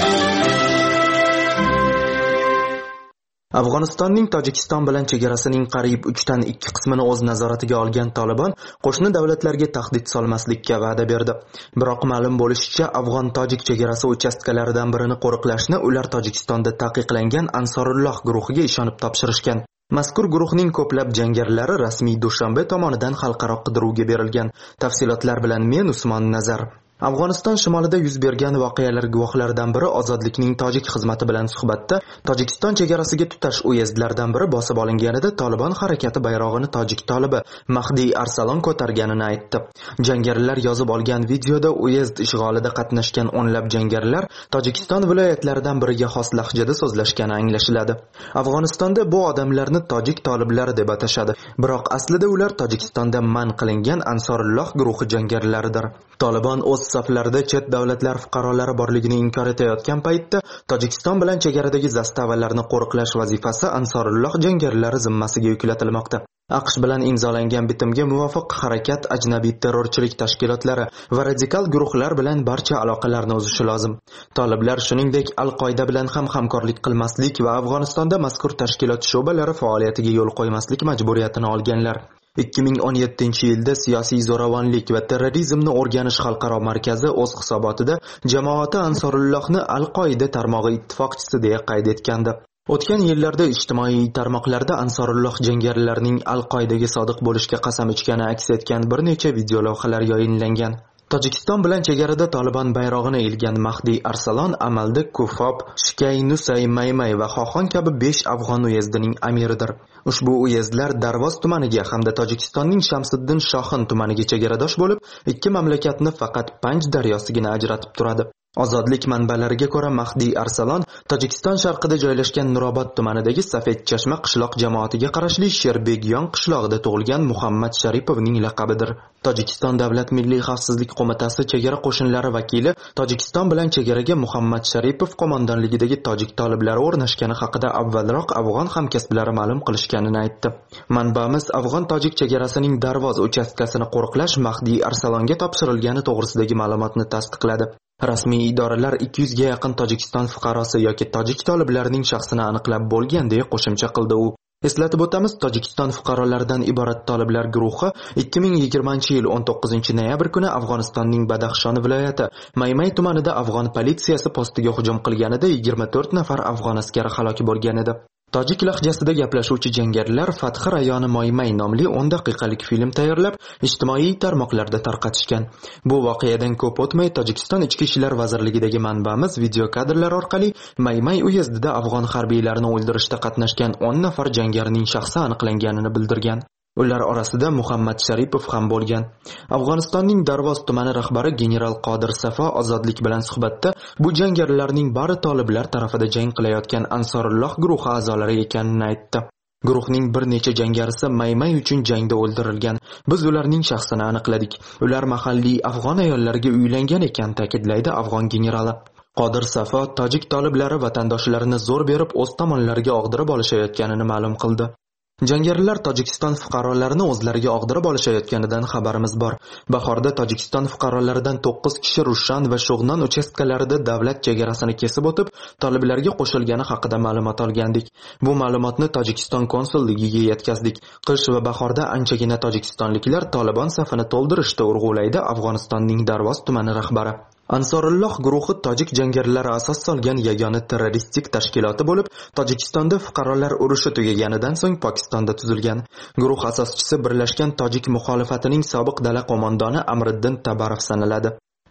[SPEAKER 6] Afg'onistonning Tojikiston bilan chegarasining qariyb uchdan ikki qismini o'z nazoratiga olgan Taliban qo'shni davlatlarga tahdid solmaslikka va'da berdi. Biroq ma'lum bo'lishicha, Afg'on-Tojik chegarasi uchastkalaridan birini qo'riqlashni ular Tojikistonda taqiqlangan Ansorulloh guruhiga ishonib topshirishgan. Mazkur guruhning ko'plab jangarilari rasmiy Dushanbe tomonidan xalqaro qidiruvga berilgan. Tafsilotlar bilan men Usmon Nazar. Afg'oniston shimolida yuz bergan voqealar guvohlaridan biri Ozodlikning tojik xizmati bilan suhbatda Tojikiston chegarasiga tutash uyezdlardan biri bosib olinganida Taliban harakati bayrog'ini tojik tolibi Mahdi Arsalon ko'targanini aytdi. Jangarilar yozib olgan videoda uyezd ishg'olida qatnashgan o'nlab jangarilar Tojikiston viloyatlaridan biriga xos lahjada so'zlashgani anglashiladi. Afg'onistonda bu odamlarni tojik toliblari deb atashadi, biroq aslida ular Tojikistonda man qilingan Ansorulloh guruhi jangarilaridir. Taliban o'z saflarida chet davlatlar fuqarolari borligini inkor etayotgan paytda Tojikiston bilan chegaradagi zastavalarni qo'riqlash vazifasi Ansorulloh jangarilari zimmasiga yuklatilmoqda. AQSh bilan imzolangan bitimga muvofiq harakat ajnabiy terrorchilik tashkilotlari va radikal guruhlar bilan barcha aloqalarni uzishi lozim. Toliblar shuningdek Al-Qoida bilan ham hamkorlik qilmaslik va Afg'onistonda mazkur tashkilot sho'balari faoliyatiga yo'l qo'ymaslik majburiyatini olganlar. ikki ming o'n yettinchi yilda Siyosiy zo'ravonlik va terrorizmni o'rganish xalqaro markazi o'z hisobotida jamoati Ansorullohni Al-Qoida tarmog'i ittifoqchisi deya qayd etgandi. O'tgan yillarda ijtimoiy tarmoqlarda Ansorulloh jangarilarining Al-Qoidaga sodiq bo'lishga qasam ichgani aks etgan bir necha video lavhalar yayinlangan. Tojikiston bilan chegarada Taliban bayrog'ini ilgan Mahdi Arsalon amalda Kufob, Shkay, Nusay, Maymay va Xoxon kabi besh afg'on uyezdining amiridir. Ushbu uyezdlar Darvoz tumaniga hamda Tojikistonning Shamsiddin Shohin tumaniga chegaradosh bo'lib, ikki mamlakatni faqat Panj daryosigina ajratib turadi. Ozodlik manbalariga ko'ra Mahdi Arsalon Tojikiston sharqida joylashgan Nurobod tumanidagi Safed Chashma qishloq jamoatiga qarashli Sherbegyon qishlog'ida tug'ilgan Muhammad Sharipovning laqabidir. Tojikiston Davlat Milliy xavfsizlik qo'mitasi chegara qo'shinlari vakili Tojikiston bilan chegaraga Muhammad Sharipov qo'mondonligidagi tojik toliblari o'rnashgani haqida avvalroq afg'on hamkasblari ma'lum qilishganini aytdi. Manbamiz afg'on-tojik chegarasining Darvoz uchastkasini qo'riqlash Mahdi Arsalonga topshirilgani to'g'risidagi ma'lumotni tasdiqladi. Rasmiy idoralar ikki yuzga yaqin Tojikiston fuqarosi yoki tojik toliblarining shaxsini aniqlab bo'lgan deya qo'shimcha qildi u. Eslatib o'tamiz, Tojikiston fuqarolaridan iborat toliblar guruhi ikki ming yigirmanchi yil o'n to'qqizinchi noyabr kuni Afg'onistonning Badaxshon viloyati Maymay tumanida afg'on politsiyasi postiga hujum qilganida yigirma to'rt nafar afg'on askari halok bo'lgan edi. Tojik lahjasida gaplashuvchi jangarilar Fathi rayoni Maymay nomli o'n daqiqalik film tayyorlab, ijtimoiy tarmoqlarda tarqatishgan. Bu voqeadan ko'p o'tmay Tojikiston Ichki ishlar vazirligidagi manbamiz video kadrlar orqali Maymay uyezdida afg'on harbiylarini o'ldirishda qatnashgan o'n nafar jangarining shaxsi aniqlanganini bildirgan. Ular orasida Muhammad Sharipov ham bo'lgan. Afg'onistonning Darvoz tumani rahbari general Qodir Safo Ozodlik bilan suhbatda bu jangarilarning bari toliblar tarafida jang qilayotgan Ansorulloh guruhi a'zolari ekanini aytdi. Guruhning bir necha jangarisi Maymay uchun jangda o'ldirilgan. Biz ularning shaxsini aniqladik. Ular mahalliy afg'on ayollariga uylangan ekan, ta'kidlaydi afg'on generali. Qodir Safo tojik toliblari vatandoshlarini zo'r berib o'z tomonlariga og'dirib olishayotganini ma'lum qildi. Jangarilar Tojikiston fuqarolarini o'zlariga og'dirib olishayotganidan xabarimiz bor. Bahorda Tojikiston fuqarolaridan to'qqiz kishi Rushan va Sho'g'non uchastkalarida davlat chegarasini kesib o'tib, toliblarga qo'shilgani haqida ma'lumot olgandik. Bu ma'lumotni Tojikiston konsulligiga yetkazdik. Qish va bahorda anchagina tojikistonliklar Taliban safini to'ldirishda urg'ulaydi Afg'onistonning Darvoz tumani rahbari. Ansorulloh guruhi tojik jangarilari asos solgan yagona terroristik tashkiloti bo'lib, Tojikistonda fuqarolar urushi tugaganidan so'ng Pokistonda tuzilgan. Guruh asoschisi Birlashgan tojik muxolifatining sobiq dala qo'mondoni Amriddin Tabarov sanaladi.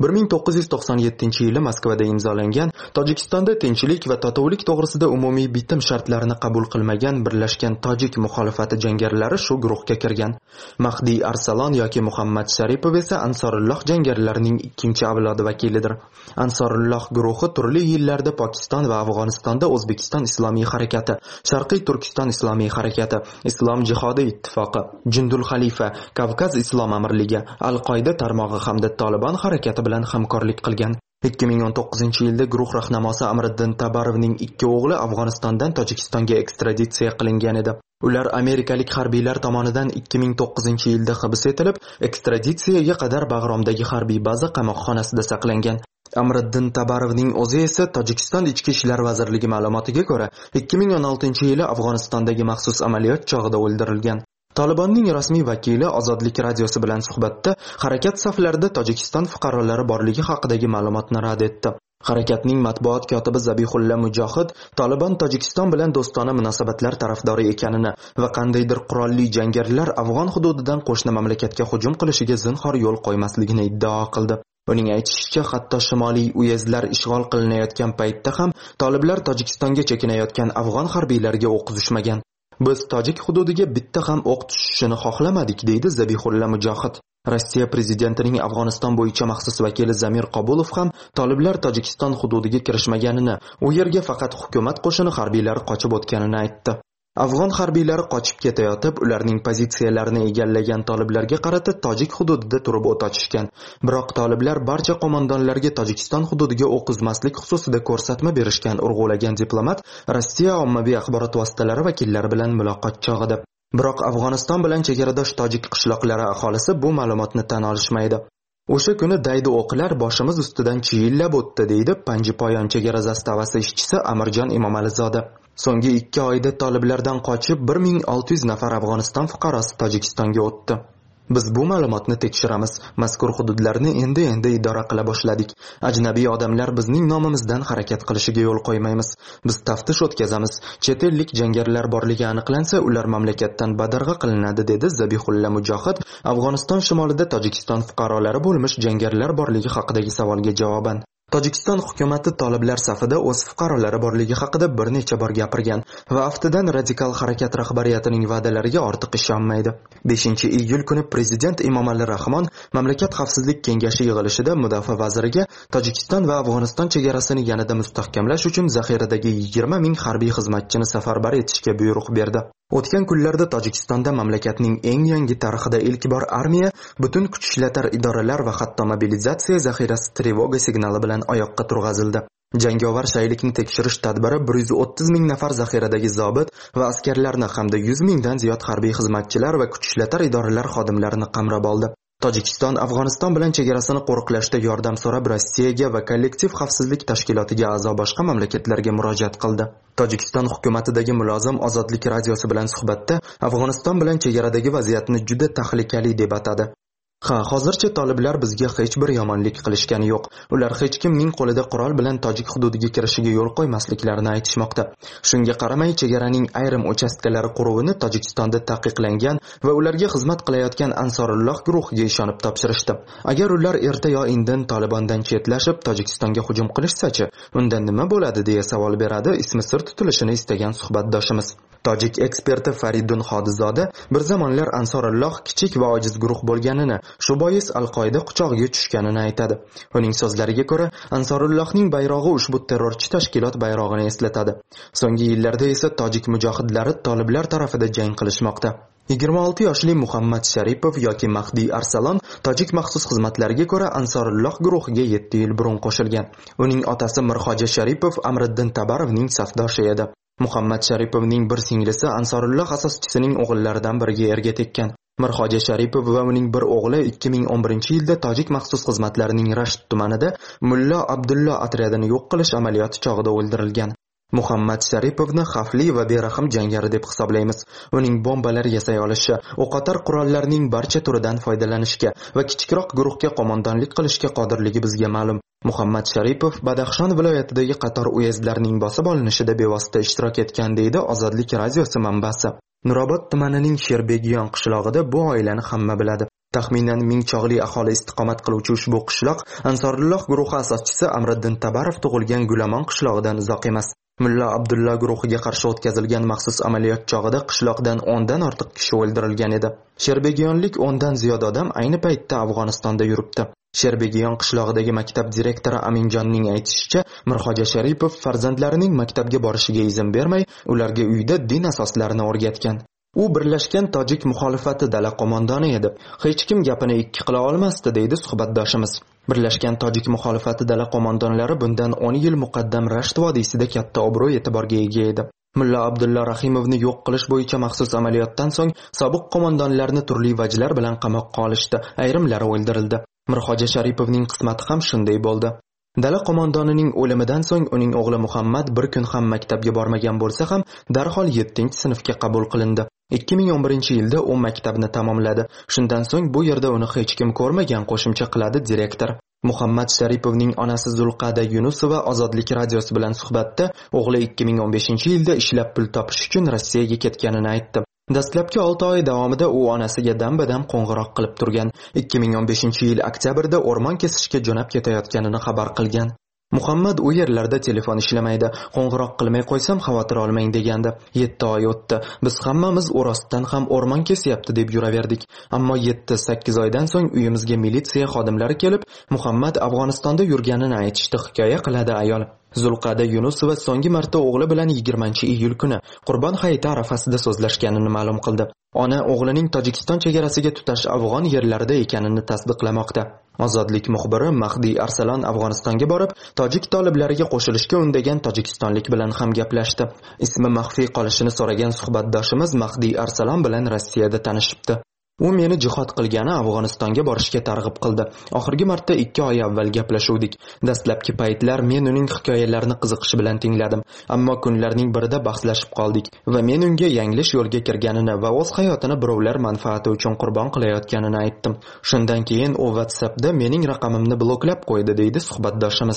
[SPEAKER 6] bir ming to'qqiz yuz to'qson yettinchi yili Moskvada imzolangan Tojikistonda tinchlik va totuvlik to'g'risida umumiy bitim shartlarini qabul qilmagan birlashgan tojik muxolifati jangarilari shu guruhga kirgan. Mahdi Arsalon yoki Muhammad Sharipov esa Ansorulloh jangarilarining ikkinchi avlodi vakilidir. Ansorulloh guruhi turli yillarda Pokiston va Afg'onistonda O'zbekiston Islomiy harakati, Sharqiy Turkiston Islomiy harakati, Islom jihodi ittifoqi, Jundul Xalifa, Kavkaz Islom amirligi, Al-Qoida tarmog'i hamda Tolibon harakati bilan hamkorlik qilgan. ikki ming o'n to'qqizinchi yilda guruh rahnamosi Amriddin Tabarovning ikki o'g'li Afg'onistondan Tojikistonga ekstraditsiya qilingan edi. Ular amerikalik harbiylar tomonidan ikki ming to'qqizinchi yilda hibs etilib, ekstraditsiyaga qadar Bag'romdagi harbiy baza qamoqxonasida saqlangan. Amriddin Tabarovning o'zi esa Tojikiston Ichki ishlar vazirligi ma'lumotiga ko'ra, ikki ming o'n oltinchi yili Afg'onistondagi maxsus amaliyot chog'ida o'ldirilgan. Tolibonning rasmiy vakili Ozodlik radiosi bilan suhbatda harakat saflarida Tojikiston fuqarolari borligi haqidagi ma'lumotni rad etdi. Harakatning matbuot kotibi Zabihulla Mujohid Tolibon Tojikiston bilan do'stona munosabatlar tarafdori ekanini va qandaydir qurolli jangarilar Afg'on hududidan qo'shni mamlakatga hujum qilishiga zinhor yo'l qo'ymasligini iddao qildi. Uning aytishicha, hatto shimoliy uyezdlar ishg'ol qilinayotgan paytda ham toliblar Tojikistonga chekinayotgan afg'on harbiylariga o'q uzishmagan. Biz tojik hududiga bitta ham o'q tushishini xohlamadik, deydi Zabihulla Mujohid. Rossiya prezidentining Afg'oniston bo'yicha maxsus vakili Zamir Qobulov ham toliblar Tojikiston hududiga kirishmaganini, u yerga faqat hukumat qo'shini harbiylari qochib o'tganini aytdi. Afg'on harbiylari qochib ketayotib, ularning pozitsiyalarini egallagan toliblarga qarata tojik hududida turib o't ochishgan. Biroq toliblar barcha qo'mondonlarga Tojikiston hududiga o'q uzmaslik xususida ko'rsatma berishgan, urg'ulagan diplomat Rossiya ommaviy axborot vositalari vakillari bilan muloqot chog'ida. Biroq Afg'oniston bilan chegaradosh tojik qishloqlari aholisi bu ma'lumotni tan olishmaydi. O'sha kuni daydi o'qlar boshimiz ustidan chiyillab o'tdi, deydi Panjipoyon chegara zastavasi ishchisi Amirjon Imomalizoda. So'nggi ikki oyda toliblardan qochib bir ming olti yuz nafar Afg'oniston fuqarosi Tojikistonga o'tdi. Biz bu ma'lumotni tekshiramiz. Mazkur hududlarni endi-endi idora qila boshladik. Ajnabiy odamlar bizning nomimizdan harakat qilishiga yo'l qo'ymaymiz. Biz taftish o'tkazamiz. Chet ellik jangarilar borligi aniqlansa, ular mamlakatdan badarg'a qilinadi, dedi Zabihulla Mujohid Afg'oniston shimolida Tojikiston fuqarolari bo'lmish jangarilar borligi haqidagi savolga javoban. Tojikiston hukumati toliblar safida o'z fuqarolari borligi haqida bir necha bor gapirgan va aftidan radikal harakat rahbariyatining va'dalariga ortiq ishonmaydi. beshinchi iyul kuni prezident Emomali Rahmon mamlakat xavfsizlik kengashi yig'ilishida mudofaa vaziriga Tojikiston va Afg'oniston chegarasini yanada mustahkamlash uchun zaxiradagi yigirma ming harbiy xizmatchini safarbar etishga buyruq berdi. O'tgan kunlarda Tojikistonda mamlakatning eng yangi tarixida ilk bor armiya, butun kuch ishlatar idoralar va hatto mobilizatsiya zaxirasi trevoga signali bilan oyoqqa turg'azildi. Jangovar shaylikni tekshirish tadbiri bir yuz o'ttiz ming nafar zaxiradagi zobit va askarlarni hamda yuz mingdan ziyod harbiy xizmatchilar va kuch ishlatar idoralar xodimlarini qamrab oldi. Tojikiston Afg'oniston bilan chegarasini qo'riqlashda yordam so'rab Rossiyaga va kollektiv xavfsizlik tashkilotiga a'zo boshqa mamlakatlarga murojaat qildi. Tojikiston hukumatidagi mulozim Ozodlik radiosi bilan suhbatda Afg'oniston bilan chegaradagi vaziyatni juda tahlikali deb atadi. Ha, hozircha toliblar bizga hech bir yomonlik qilishgani yo'q. Ular hech kimning qo'lida qurol bilan tojik hududiga kirishiga yo'l qo'ymasliklarini aytishmoqda. Shunga qaramay, chegaraning ayrim uchastkalari quruvini Tojikistonda taqiqlangan va ularga xizmat qilayotgan Ansorulloh guruhiga ishonib topshirishdi. Agar ular erta yo indin Tolibondan chetlashib Tojikistonga hujum qilishsa-chi, unda nima bo'ladi deya savol beradi ismi sir tutilishini istagan suhbatdoshimiz. Tojik eksperti Faridun Xodizoda bir zamonlar Ansorulloh kichik va ojiz guruh bo'lganini, shu bois Al-Qoida quchog'iga tushganini aytadi. Uning so'zlariga ko'ra, Ansorullohning bayrog'i ushbu terrorchi tashkilot bayrog'ini eslatadi. So'nggi yillarda esa tojik mujohidlari toliblar tarafida jang qilishmoqda. yigirma olti yoshli Muhammad Sharipov yoki Mahdi Arsalon tojik maxsus xizmatlariga ko'ra Ansorulloh guruhiga yetti yil burun qo'shilgan. Uning otasi Mirxoja Sharipov Amriddin Tabarovning safdoshi edi. Muhammad Sharipovning bir singlisi Ansorulloh asoschisining o'g'illaridan biriga erga tekkan. Mirxoja Sharipov va uning bir o'g'li ikki ming o'n birinchi yilda tojik maxsus xizmatlarining Rasht tumanida Mullo Abdullo otryadini yo'q qilish amaliyoti chog'ida o'ldirilgan. Muhammad Sharipovni xavfli va berahm jangari deb hisoblaymiz. Uning bombalar yasay olishi, o'qotar qurollarning barcha turidan foydalanishga va kichikroq guruhga qo'mondonlik qilishga qodirligi bizga ma'lum. Muhammad Sharipov Badaxshon viloyatidagi qator uyezdlarning bosib olinishida bevosita ishtirok etgan, deydi Ozodlik radiosi manbasi. Nurobod tumanining Sherbegiyon qishlog'ida bu oilani hamma biladi. Taxminan ming chog'li aholi istiqomat qiluvchi ushbu qishloq Ansorulloh guruhi asoschisi Amriddin Tabarov tug'ilgan Gulamon qishlog'idan uzoq emas. Mulla Abdulla guruhiga qarshi o'tkazilgan maxsus amaliyot chog'ida qishloqdan o'ndan ortiq kishi o'ldirilgan edi. Sherbegiyonlik o'ndan ziyod odam ayni paytda Afg'onistonda yuribdi. Sherbegiyon qishlog'idagi maktab direktori Aminjonning aytishicha, Mirxo'ja Sharipov farzandlarining maktabga borishiga izn bermay, ularga uyda din asoslarini o'rgatgan. U birlashgan tojik muxolifati dala qo'mondoni edi. Hech kim gapini ikki qila olmasdi, deydi suhbatdoshimiz. Birlashgan tojik muxolifati dala qo'mondonlari bundan o'n yil muqaddam Rasht vodiysida katta obro' e'tiborga ega edi. Mulla Abdulla Rahimovni yo'q qilish bo'yicha maxsus amaliyotdan so'ng sobiq qo'mondonlarni turli vajlar bilan qamoqqa olishdi, ayrimlari o'ldirildi. Mirxo'ja Sharipovning qismati ham shunday bo'ldi. Dala qo'mondonining o'limidan so'ng uning o'g'li Muhammad bir kun ham maktabga bormagan bo'lsa ham, darhol yettinchi sinfga qabul qilindi. ikki ming o'n birinchi yilda u maktabni tamomladi. Shundan so'ng bu yerda uni hech kim ko'rmagan, qo'shimcha qiladi direktor. Muhammad Sharipovning onasi Zulqada Yunusova Ozodlik radiosi bilan suhbatda o'g'li ikki ming o'n beshinchi yilda ishlab pul topish uchun Rossiyaga ketganini aytdi. Dastlabki olti oy davomida u onasiga dam-badam qo'ng'iroq qilib turgan. ikki ming o'n beshinchi yil oktyabrda o'rmon kesishga jo'nab ketayotganini xabar qilgan. Muhammad u yerlarda telefon ishlamaydi. Qo'ng'iroq qilmay qo'ysam xavotir olmang degandi. yetti oy o'tdi. Biz hammamiz o'rostdan ham o'rmon kesyapti deb yuraverdik. Ammo yetti sakkiz oydan so'ng uyimizga militsiya xodimlari kelib, Muhammad Afg'onistonda yurganini aytishdi, hikoya qiladi ayol. Zulqada Yunusova so'nggi marta o'g'li bilan yigirmanchi iyul kuni Qurbon hayiti arafasida so'zlashganini ma'lum qildi. Ona o'g'lining Tojikiston chegarasiga tutash afg'on yerlarida ekanini tasdiqlamoqda. Ozodlik muxbiri Mahdi Arsalon Afg'onistonga borib, tojik toliblariga qo'shilishga undagan tojikistonlik bilan ham gaplashdi. Ismi maxfiy qolishini so'ragan suhbatdoshimiz Mahdi Arsalon bilan Rossiyada tanishibdi. U meni jihod qilgani Afg'onistonga borishga targ'ib qildi. Oxirgi marta ikki oy avval gaplashuvdik. Dastlabki paytlar men uning hikoyalarini qiziqish bilan tingladim, ammo kunlarning birida bahslashib qoldik va men unga yanglish yo'lga kirganini va o'z hayotini birovlar manfaati uchun qurbon qilayotganini aytdim. Shundan keyin u WhatsAppda mening raqamimni bloklab qo'ydi, deydi suhbatdoshimiz.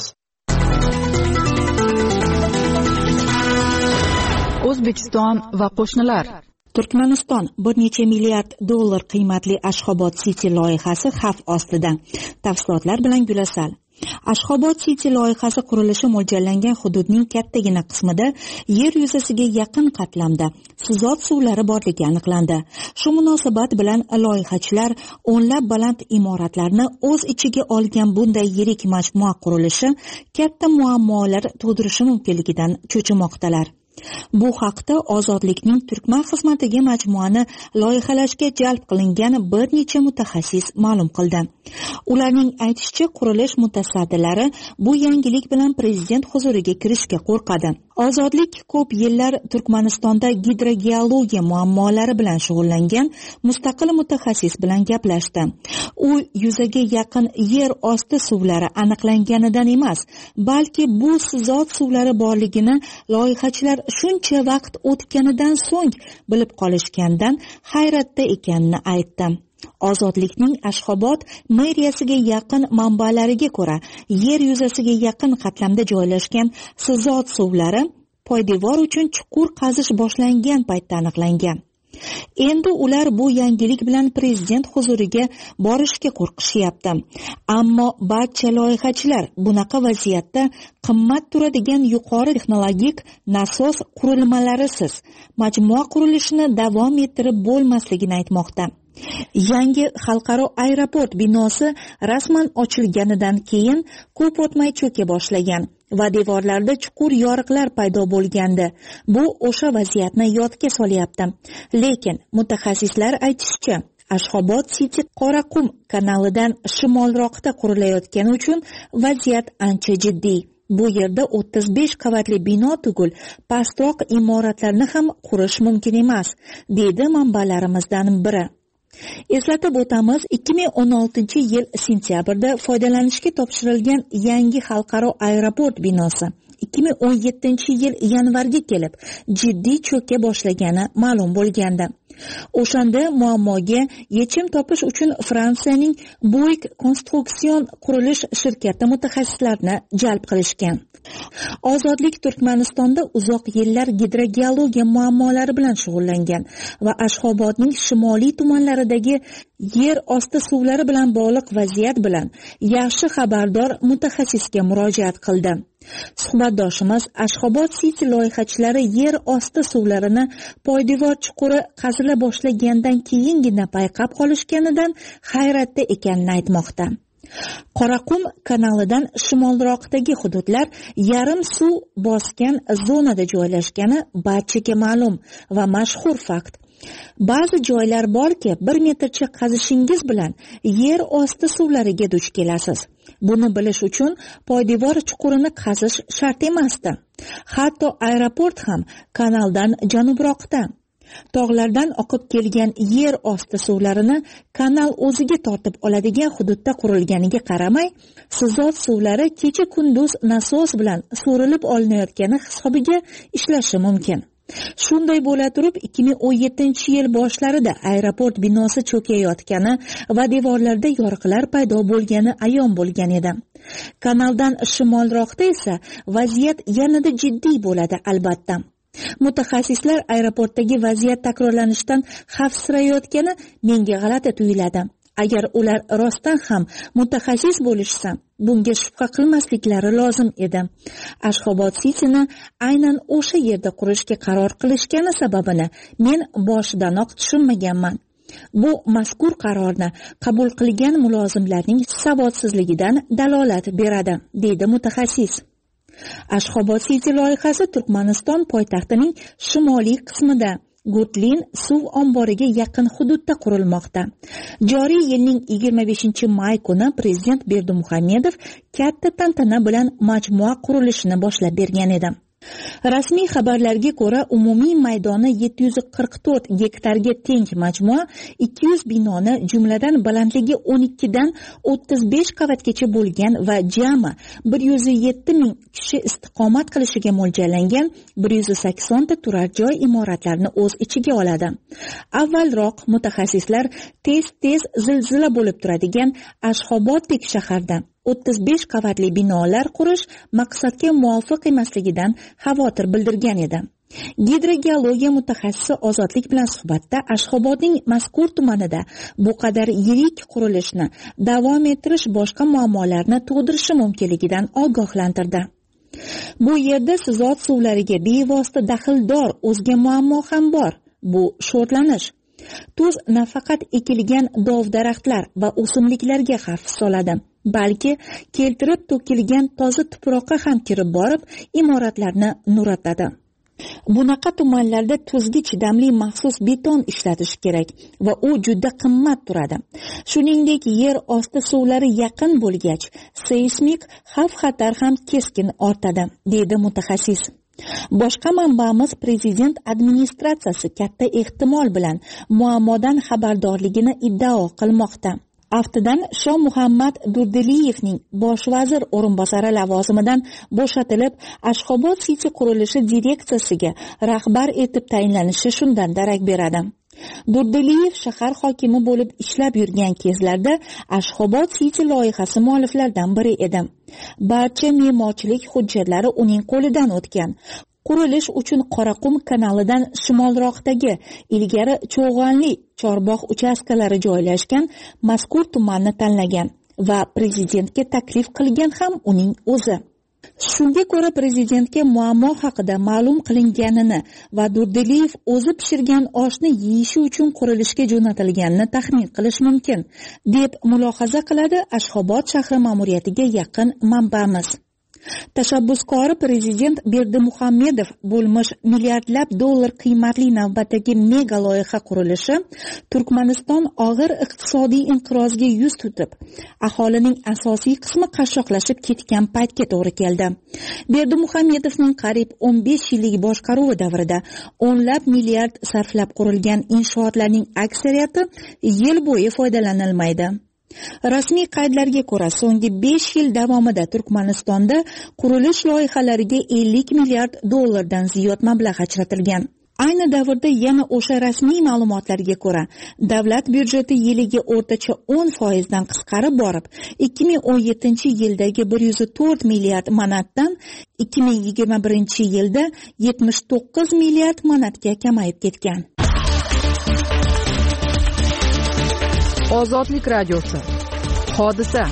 [SPEAKER 3] O'zbekiston va qo'shnilar.
[SPEAKER 7] Turkmaniston bir necha milliard dollar qiymatli Ashxobod City loyihasi xavf ostida. Tafsilotlar bilan Gulasal. Ashxobod City loyihasi qurilishi mo'ljallangan hududning kattagina qismida yer yuzasiga yaqin qatlamda sizot suvlari borligi aniqlandi. Shu munosabat bilan loyihachilar o'nlab baland imoratlarni o'z ichiga olgan bunday yirik majmua qurilishi katta muammolar tug'dirishi mumkinligidan cho'chimoqdalar. Bu haqda Ozodlikning Turkman xizmatiga majmuani loyihalashga jalb qilingan bir necha mutaxassis ma'lum qildi. Ularning aytishicha, qurilish mutasaddilari bu yangilik bilan prezident huzuriga kirishga qo'rqadi. Ozodlik ko'p yillar Turkmanistonda gidrogeologiya muammolari bilan shug'ullangan mustaqil mutaxassis bilan gaplashdi. U yuzaga yaqin yer osti suvlari aniqlanganidan emas, balki bu sizot suvlari borligini loyihachilar shuncha vaqt o'tganidan so'ng bilib qolishgandan hayratda ekanini aytdi. Ozodlikning Ashxobod meriyasiga yaqin manbalariga ko'ra, yer yuzasiga yaqin qatlamda joylashgan sizot suvlari poydevor uchun chuqur qazish boshlangan paytda aniqlangan. Endi ular bu yangilik bilan prezident huzuriga borishga qo'rqishyapti. Ammo barcha loyihachilar bunaqa vaziyatda qimmat turadigan yuqori texnologik nasos qurilmalarisiz majmua qurilishini davom ettirib bo'lmasligini aytmoqda. Yangi xalqaro aeroport binosi rasman ochilganidan keyin ko'p o'tmay cho'ka boshlagan va devorlarda chuqur yoriqlar paydo bo'lgandi. Bu o'sha vaziyatni yodga solyapti. Lekin mutaxassislar aytishicha, Ashxobod City Qoraqum kanalidan shimolroqda qurilayotgani uchun vaziyat ancha jiddiy. Bu yerda o'ttiz besh qavatli bino tugul pastroq imoratlarni ham qurish mumkin emas, deydi manbalarimizdan biri. Eslatib o'tamiz, ikki ming o'n oltinchi yil sentyabrda foydalanishga topshirilgan yangi xalqaro aeroport binosi ikki ming o'n yettinchi yil yanvarga kelib jiddiy cho'ka boshlagani ma'lum bo'lgandi. O'shanda muammoga yechim topish uchun Fransiyaning Bouygues konstruksion qurilish shirkati mutaxassislarini jalb qilishgan. Ozodlik Turkmanistonda uzoq yillar gidrogeologiya muammolari bilan shug'ullangan va Ashxobodning shimoliy tumanlaridagi yer osti suvlari bilan bog'liq vaziyat bilan yaxshi xabardor mutaxassisga murojaat qildi. Suhbatdoshimiz Ashxobod City loyihachilari yer osti suvlarini poydevor chuquri qazila boshlagandan keyingina payqab qolishganidan hayratda ekanini aytmoqda. Qoraqum kanalidan shimolroqdagi hududlar yarim suv bosgan zonada joylashgani barchaga ma'lum va mashhur fakt. Ba'zi joylar borki, bir metrcha qazishingiz bilan yer osti suvlariga duch kelasiz. Buni bilish uchun poydevor chuqurini qazish shart emasdi. Hatto aeroport ham kanaldan janubroqda. Tog'lardan oqib kelgan yer osti suvlarini kanal o'ziga tortib oladigan hududda qurilganiga qaramay, sizot suvlari kecha kunduz nasos bilan so'rilib olinayotgani hisobiga ishlashi mumkin. Shunday bo'la turib, ikki ming o'n yettinchi yil boshlarida aeroport binosi cho'kayotgani va devorlarda yoriqlar paydo bo'lgani ayon bo'lgan edi. Kanaldan shimolroqda esa vaziyat yanada jiddiy bo'ladi albatta. Mutaxassislar aeroportdagi vaziyat takrorlanishidan xavfsirayotgani menga g'alati tuyuladi. Agar ular rostdan ham mutaxassis bo'lishsa, bunga shubha qilmasliklari lozim edi. Ashxobod Cityni aynan o'sha yerda qurishga qaror qilishgani sababini men boshidanoq tushunmaganman. Bu mazkur qarorni qabul qilgan mulozimlarning savodsizligidan dalolat beradi, deydi mutaxassis. Ashxobod City loyihasi Turkmaniston poytaxtining shimoliy qismida Gutlin suv omboriga yaqin hududda qurilmoqda. Joriy yilning yigirma beshinchi may kuni prezident Berdimuhamedov katta tantana bilan majmua qurilishini boshlab bergan edi. Rasmiy xabarlarga ko'ra, umumiy maydoni yetti yuz qirq to'rt gektarga teng majmua ikki yuz binoni, jumladan balandligi o'n ikki dan o'ttiz besh qavatgacha bo'lgan va jami bir yuz yetti ming kishi istiqomat qilishiga mo'ljallangan bir yuz sakson ta turar joy imoratlarini o'z ichiga oladi. Avvalroq mutaxassislar tez-tez zilzila bo'lib turadigan Ashxoboddek shaharda o'ttiz besh qavatli binolar qurish maqsadga muvofiq emasligidan xavotir bildirgan edi. Gidrogeologiya mutaxassisi Ozodlik bilan suhbatda Ashxobodning mazkur tumanida bu qadar yirik qurilishni davom ettirish boshqa muammolarni tug'dirishi mumkinligidan ogohlantirdi. Bu yerda sizot suvlariga bevosita daxldor o'zga muammo ham bor. Bu sho'rlanish. Tuz nafaqat ekilgan dov-daraxtlar va o'simliklarga xavf soladi, balki keltirib to'kilgan toza tuproqqa ham kirib borib, imoratlarni nuratadi. Bunaqa tumanlarda tuzga chidamli maxsus beton ishlatish kerak va u juda qimmat turadi. Shuningdek, yer osti suvlari yaqin bo'lgach, seysmik xavf-xatar ham keskin ortadi, deydi mutaxassis. Boshqa manbamiz prezident administratsiyasi katta ehtimol bilan muammodan xabardorligini iddao qilmoqda. Aftidan Shoh Muhammad Durdeliyevning bosh vazir o'rinbosari lavozimidan bo'shatilib, Ashxobod City qurilishi direksiyasiga rahbar etib tayinlanishi shundan darak beradi. Durdeliyev shahar hokimi bo'lib ishlab yurgan kezlarda Ashxobod City loyihasi mualliflaridan biri edi. Barcha me'morchilik hujjatlari uning qo'lidan o'tgan. Qurilish uchun Qoraqum kanalidan shimolroqdagi ilgari Cho'g'anli chorbog' uchastkalari joylashgan mazkur tumanni tanlagan va prezidentga taklif qilgan ham uning o'zi. Shunga ko'ra prezidentga muammo haqida ma'lum qilinganini va Durdeliyev o'zi pishirgan oshni yeyishi uchun qurilishga jo'natilganini taxmin qilish mumkin, deb mulohaza qiladi Ashxobod shahri ma'muriyatiga yaqin manbamiz. Tashabbuskori prezident Berdimuhamedov bo'lmish milliardlab dollar qiymatli navbatdagi mega loyiha qurilishi Turkmaniston og'ir iqtisodiy inqirozga yuz tutib, aholining asosiy qismi qashshoqlashib ketgan paytga to'g'ri keldi. Berdimuhamedovning qariyb o'n besh yillik boshqaruvi davrida o'nlab milliard sarflab qurilgan inshootlarning aksariyati yil bo'yi foydalanilmaydi. Rasmiy qaydlarga ko'ra, so'nggi besh yil davomida Turkmanistonda qurilish loyihalariga ellik milliard dollardan ziyod mablag' ajratilgan. Ayni davrda yana o'sha rasmiy ma'lumotlarga ko'ra, davlat byudjeti yiliga o'rtacha o'n foizdan qisqarib borib, ikki ming o'n yettinchi yildagi bir yuz to'rt milliard manatdan ikki ming yigirma birinchi yilda yetmish to'qqiz milliard manatga kamayib ketgan.
[SPEAKER 3] Ozodlik radiosi. Hodisa.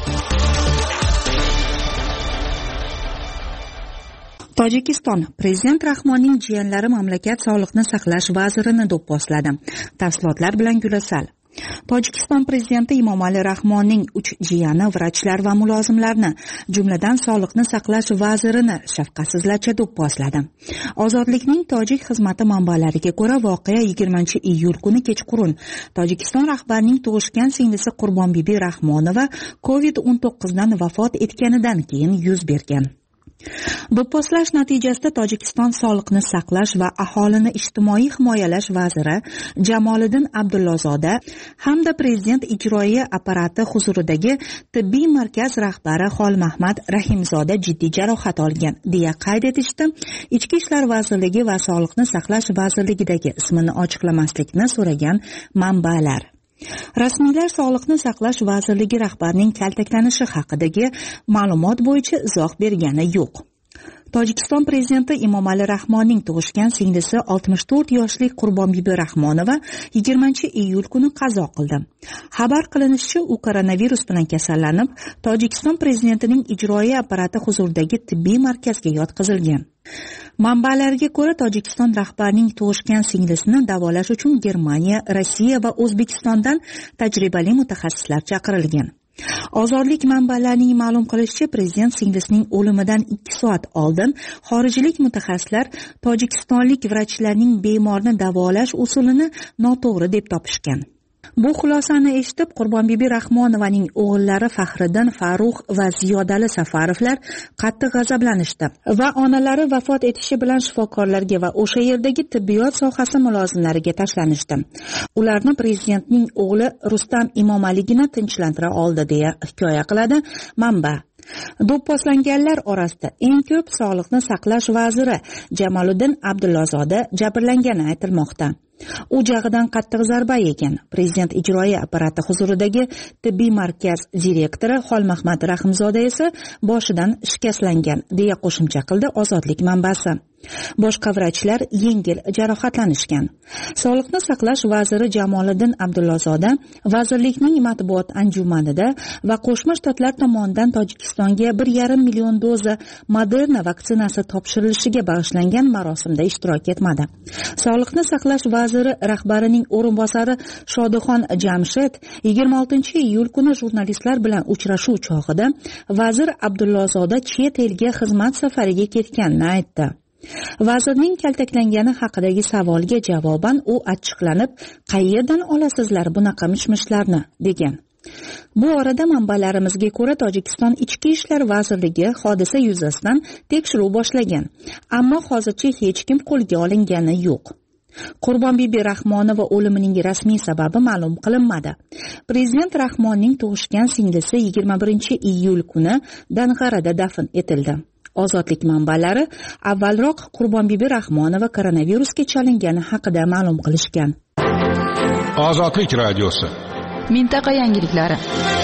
[SPEAKER 7] Tojikiston prezident Rahmonning jiyanlari mamlakat sog'liqni saqlash vazirini do'pposladi. Tafsilotlar bilan Gulasal. Tojikiston prezidenti Emomali Rahmonning uch jiyani vrachlar va mulozimlarni, jumladan sog'liqni saqlash vazirini shafqatsizlarcha do'pposladi. Ozodlikning tojik xizmati manbalariga ko'ra, voqea yigirmanchi iyul kuni kechqurun Tojikiston rahbarining tug'ishgan singlisi Qurbonbibi Rahmonova covid o'n to'qqiz dan vafot etganidan keyin yuz bergan. Do'pposlash natijasida Tojikiston sog'liqni saqlash va aholini ijtimoiy himoyalash vaziri Jamoliddin Abdullazoda hamda prezident ijroiya apparati huzuridagi tibbiy markaz rahbari Xolmahmad Rahimzoda jiddiy jarohat olgan, deya qayd etishdi. Ichki ishlar vazirligi va sog'liqni saqlash vazirligidagi ismini ochiqlamaslikni so'ragan manbalar. Rasmiylar sog'liqni saqlash vazirligi rahbarining kaltaklanishi haqidagi ma'lumot bo'yicha izoh bergani yo'q. Tojikiston prezidenti Emomali Rahmonning tug'ishgan singlisi oltmish to'rt yoshli Qurbonbibi Rahmonova yigirmanchi iyul kuni qazo qildi. Xabar qilinishicha, u koronavirus bilan kasallanib, Tojikiston prezidentining ijroiya apparati huzuridagi tibbiy markazga yotqizilgan. Manbalarga ko'ra, Tojikiston rahbarining tug'ishgan singlisini davolash uchun Germaniya, Rossiya va O'zbekistondan tajribali mutaxassislar chaqirilgan. Ozodlik manbalarining ma'lum qilishicha, prezident singlisining o'limidan ikki soat oldin xorijlik mutaxassislar tojikistonlik vrachlarning bemorni davolash usulini noto'g'ri deb topishgan. Bu xulosani eshitib, Qurbonbibi Rahmonovaning o'g'illari Faxriddin Farux va Ziyodali Safarovlar qattiq g'azablanishdi va onalari vafot etishi bilan shifokorlarga va o'sha yerdagi tibbiyot sohasi mulozimlariga tashlanishdi. Ularni prezidentning o'g'li Rustam Imomaligina tinchlantira oldi, deya hikoya qiladi manba. Do'pposlanganlar orasida eng ko'p sog'liqni saqlash vaziri Jamoliddin Abdullazoda jabrlangani aytilmoqda. U jag'idan qattiq zarba yegan. Prezident ijroiya apparati huzuridagi tibbiy markaz direktori Xolmahmad Rahimzoda esa boshidan shikastlangan, deya qo'shimcha qildi Ozodlik manbasi. Boshqa vrachlar yengil jarohatlanishgan. Sog'liqni saqlash vaziri Jamoliddin Abdullazoda vazirlikning matbuot anjumanida va Qo'shma Shtatlar tomonidan Tojikistonga bir yarim million doza Moderna vaksinasi topshirilishiga bag'ishlangan marosimda ishtirok etmadi. Sog'liqni saqlash vaziri rahbarining o'rinbosari Shodixon Jamshid yigirma oltinchi iyul kuni jurnalistlar bilan uchrashuv chog'ida vazir Abdullazoda chet elga xizmat safariga ketganini aytdi. Vazirning kaltaklangani haqidagi savolga javoban u achchiqlanib, qayerdan olasizlar bunaqa mishmishlarni, degan. Bu orada manbalarimizga ko'ra, Tojikiston Ichki ishlar vazirligi hodisa yuzasidan tekshiruv boshlagan, ammo hozircha hech kim qo'lga olingani yo'q. Qurbonbibi Rahmonova o'limining rasmiy sababi ma'lum qilinmadi. Prezident Rahmonning tug'ishgan singlisi yigirma birinchi iyul kuni Dang'arada dafn etildi. Ozodlik manbalari avvalroq Qurbonbibi Rahmonova koronavirusga chalingani haqida ma'lum qilishgan.
[SPEAKER 5] Ozodlik radiosi.
[SPEAKER 3] Mintaqa yangiliklari.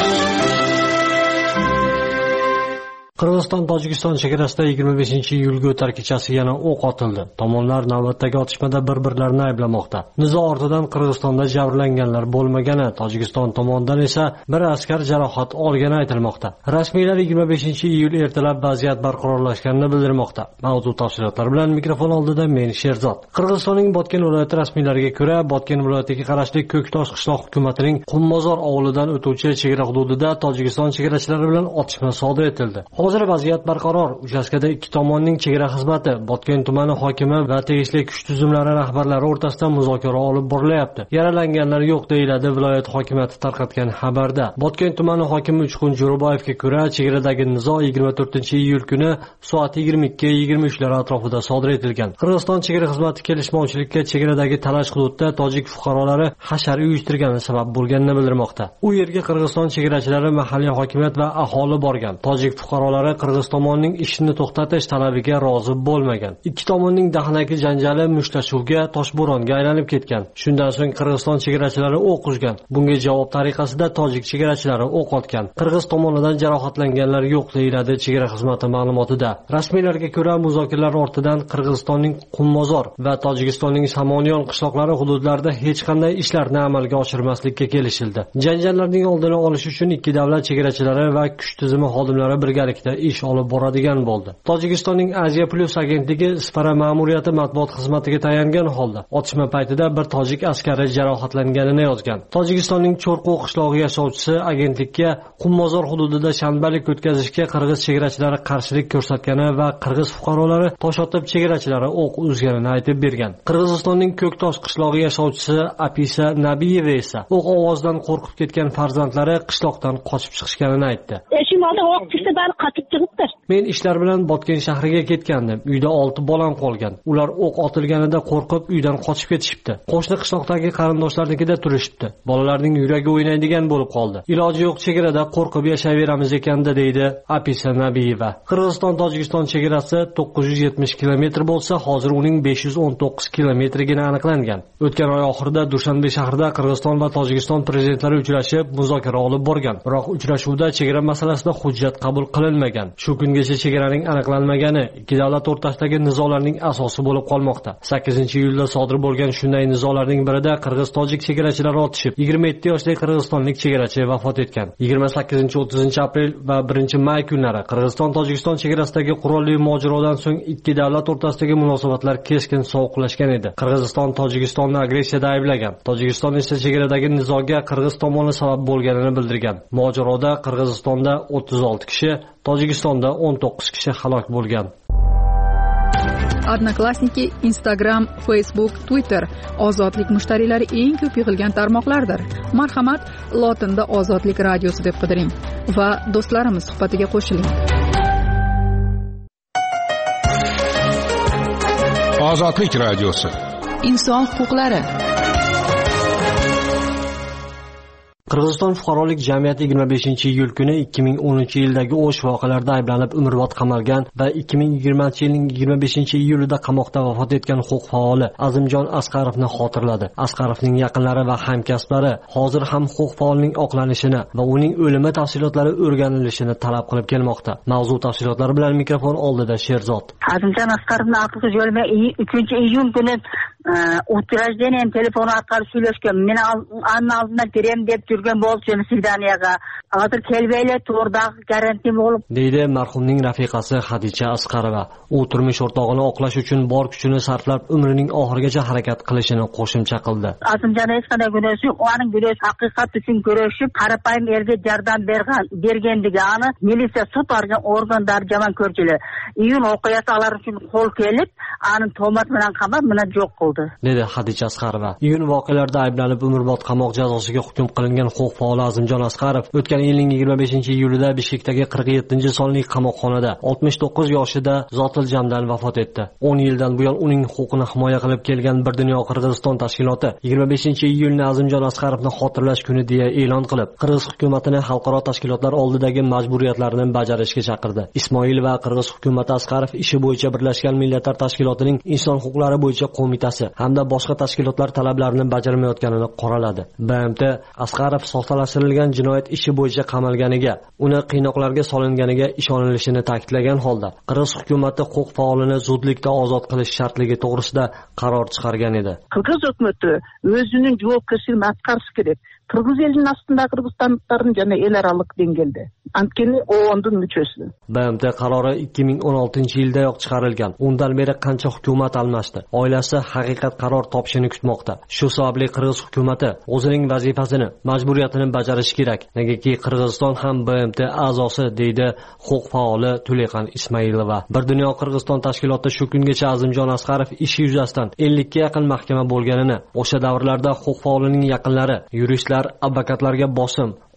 [SPEAKER 4] Qirg'iziston Tojikiston chegarasida yigirma beshinchi iyulga o'tar kechasi yana o'q otildi. Tomonlar navbatdagi otishmada bir-birlarini ayblamoqda. Nizo ortidan Qirg'izistonda jabrlanganlar bo'lmagani, Tojikiston tomonidan esa bir askar jarohat olgani aytilmoqda. Rasmiylar yigirma beshinchi iyul ertalab vaziyat barqarorlashganini bildirmoqda. Mavzu tafsilotlari bilan mikrofon oldida men Sherzod. Qirg'izistonning Botken viloyati rasmiylariga ko'ra, Botken viloyatiga qarashli Ko'ktosh qishloq hukumatining Qumbozor ovulidan o'tuvchi chegara hududida Tojikiston chegarachilari bilan otishma sodir etildi. Hozir vaziyat barqaror. Uchastkada ikki tomonning chegara xizmati, Botken tumani hokimi va tegishli kuch tuzumlari rahbarlari o'rtasida muzokara olib borilyapti. Yaralanganlar yo'q, deyiladi viloyat hokimiyati tarqatgan xabarda. Botken tumani hokimi Uchqun Jo'raboyevga ko'ra, chegaradagi nizo yigirma to'rtinchi iyul kuni soat yigirma ikki yigirma uch lar atrofida sodir etilgan. Qirg'iziston chegara xizmati kelishmovchilikka chegaradagi talash hududda tojik fuqarolari hashar uyushtirgani sabab bo'lganini bildirmoqda. U yerga Qirg'iziston chegarachilari, mahalliy hokimiyat va aholi borgan. Tojik fuqarolari fuqarolari Qirg'iz tomonining ishni to'xtatish talabiga rozi bo'lmagan. Ikki tomonning dahnaki janjali mushtlashuvga, toshbo'ronga aylanib ketgan. Shundan so'ng Qirg'iziston chegarachilari o'q uzgan. Bunga javob tariqasida tojik chegarachilari o'q otgan. Qirg'iz tomonidan jarohatlanganlar yo'q deyiladi chegara xizmati ma'lumotida. Rasmiylarga ko'ra, muzokaralar ortidan Qirg'izistonning Qummozor va Tojikistonning Samoniyon qishloqlari hududlarida hech qanday ishlarni amalga oshirmaslikka kelishildi. Janjallarning oldini olish uchun ikki davlat chegarachilari va kuch tizimi xodimlari birgalikda ish olib boradigan bo'ldi. Tojikistonning Asia Plus agentligi Ispara ma'muriyati matbuot xizmatiga tayangan holda otishma paytida bir tojik askari jarohatlanganini yozgan. Tojikistonning Cho'rqu qishlog'i yashovchisi agentlikka Qummozor hududida shanbalik o'tkazishga qirg'iz chegarachilari qarshilik ko'rsatgani va qirg'iz fuqarolari tosh otib chegarachilari o'q uzganini aytib bergan. Qirg'izistonning Ko'ktosh qishlog'i yashovchisi Apisa Nabiyeva esa o'q ovozidan qo'rqib ketgan farzandlari qishloqdan qochib chiqishganini aytdi. Men ishlar bilan Botken shahriga ketgandim. Uyda olti bolam qolgan. Ular o'q otilganida qo'rqib uydan qochib ketishibdi. Qo'shni qishloqdagi qarindoshlarnikida turishibdi. Bolalarning yuragi o'ynaydigan bo'lib qoldi. Iloji yo'q chegarada qo'rqib yashayveramiz ekanda, deydi Apisa Nabiyeva. Qirg'iziston-Tojikiston chegarasi to'qqiz yuz yetmish kilometr bo'lsa, hozir uning besh yuz o'n to'qqiz kilometrigina aniqlangan. O'tgan oy oxirida Dushanbe shahrida Qirg'iziston va Tojikiston prezidentlari uchrashib, muzokara olib borgan. Biroq uchrashuvda chegara masalasida hujjat qabul qilinmagan. Shu kungacha chegaraning aniqlanmagani ikki davlat o'rtasidagi nizolarning asosi bo'lib qolmoqda. sakkizinchi iyulda sodir bo'lgan shunday nizolarning birida qirg'iz-tojik chegarachilari otishib, yigirma yetti yoshli qirg'izistonlik chegarachi vafot etgan. yigirma sakkizinchi o'ttizinchi aprel va birinchi may kunlari Qirg'iziston-Tojikiston chegarasidagi qurolli mojarodan so'ng ikki davlat o'rtasidagi munosabatlar keskin sovuqlashgan edi. Qirg'iziston Tojikistonni agressiyada ayblagan. Tojikiston esa chegaradagi nizoga Qirg'iz tomoni sabab bo'lganini bildirgan. Mojaroda Qirg'izistonda o'ttiz olti kishi, Tojikistonda o'n to'qqiz kishi halok bo'lgan.
[SPEAKER 3] Odnoklassniki, Instagram, Facebook, Twitter ozodlik mushtariylari eng ko'p yig'ilgan tarmoqlardir. Marhamat, lotinda Ozodlik radiosi deb qidiring va do'stlarimiz suhbatiga qo'shiling.
[SPEAKER 5] Ozodlik radiosi.
[SPEAKER 3] Inson huquqlari.
[SPEAKER 4] Qirg'iziston fuqarolik jamiyati yigirma beshinchi iyul kuni ikki ming o'ninchi yildagi o'sh voqealarida ayblanib umrbod qamalgan va ikki ming yigirmanchi yilning yigirma beshinchi iyulida qamoqda vafot etgan huquq faoli Azimjon Asqarovni xotirladi. Asqarovning yaqinlari va hamkasblari hozir ham huquq faolining oqlanishini va uning o'limi tafsilotlari o'rganilishini talab qilib kelmoqda. Mavzu tafsilotlari bilan mikrofon oldida Sherzod.
[SPEAKER 13] Azimjon Asqarovning aqlsiz o'limi uchinchi iyul kuni uchrashgan telefon orqali сөйлешкен. Men andan kirem deb turgan bo'ldim Sidaniyaga. Hozir kelbaylar to'g'ridagi garantiya bo'lib,
[SPEAKER 4] deydi marhumning rafiqasi Xadicha Asqarova. U turmush o'rtog'ini oqlash uchun bor kuchini sarflab umrining oxirigacha harakat qilishini qo'shimcha qildi.
[SPEAKER 13] Azimjon hech qanday gunohi yo'q. Uning gunohi haqiqat uchun kurashib, qarapayim erga yordam bergan, bergandigini militsiya sud organlari jamon ko'rchilar. Iyun o'qiyasi ular uchun qo'l kelib, aning tuhmat bilan qamab, mana yo'q qildi,
[SPEAKER 4] dedi Xadicha Asqarova. Iyun voqealarida ayblanib umrbod qamoq jazosiga hukm qilingan huquq faoli Azimjon Asqarov o'tgan yilning yigirma beshinchi iyulida Bishkekdagi qirq yettinchi sonli qamoqxonada oltmish to'qqiz yoshida zotil jamdan vafot etdi. o'n yildan buyon uning huquqini himoya qilib kelgan Bir dunyo Qirg'iziston tashkiloti yigirma beshinchi iyulni Azimjon Asqarovni xotirlash kuni deya e'lon qilib, Qirg'iz hukumatini xalqaro tashkilotlar oldidagi majburiyatlarini bajarishga chaqirdi. Ismoil va Qirg'iz hukumati Asqarov ishi bo'yicha Birlashgan Millatlar Tashkilotining Inson huquqlari bo'yicha qo'mitasi hamda boshqa tashkilotlar talablarini bajarmayotganini qoraladi. B M T Asqarov soxtalashtirilgan jinoyat ishi bo'yicha qamalganiga, uni qiynoqlarga solinganiga ishonilishini ta'kidlagan holda, Qirg'iz hukumati huquq faolini zudlikda ozod qilish shartligi to'g'risida qaror chiqargan edi.
[SPEAKER 14] Qirg'iz hukumati o'zining javobgarligini atqarishi kerak. Qirg'iz elining ostida Qirg'izistonliklarning yana elaralik dengelde. Antkeni o'ndan müchesi.
[SPEAKER 4] B M T qarori ikki ming o'n oltinchi yildayoq chiqarilgan. Undan beri qancha hukumat almashdi. Oilasi haqiqat qaror topishini kutmoqda. Shu sababli Qirg'iz hukumati o'zining vazifasini, majburiyatini bajarishi kerak. Negaki Qirg'iziston ham B M T a'zosi, deydi huquq faoli Tuleqan Ismoilova. Bir dunyo Qirg'iziston tashkiloti shu kungacha Azimjon Asqarov ishi yuzasidan ellikka yaqin mahkama bo'lganini, o'sha davrlarda huquq faolining yaqinlari, yuristlar, advokatlarga bosim,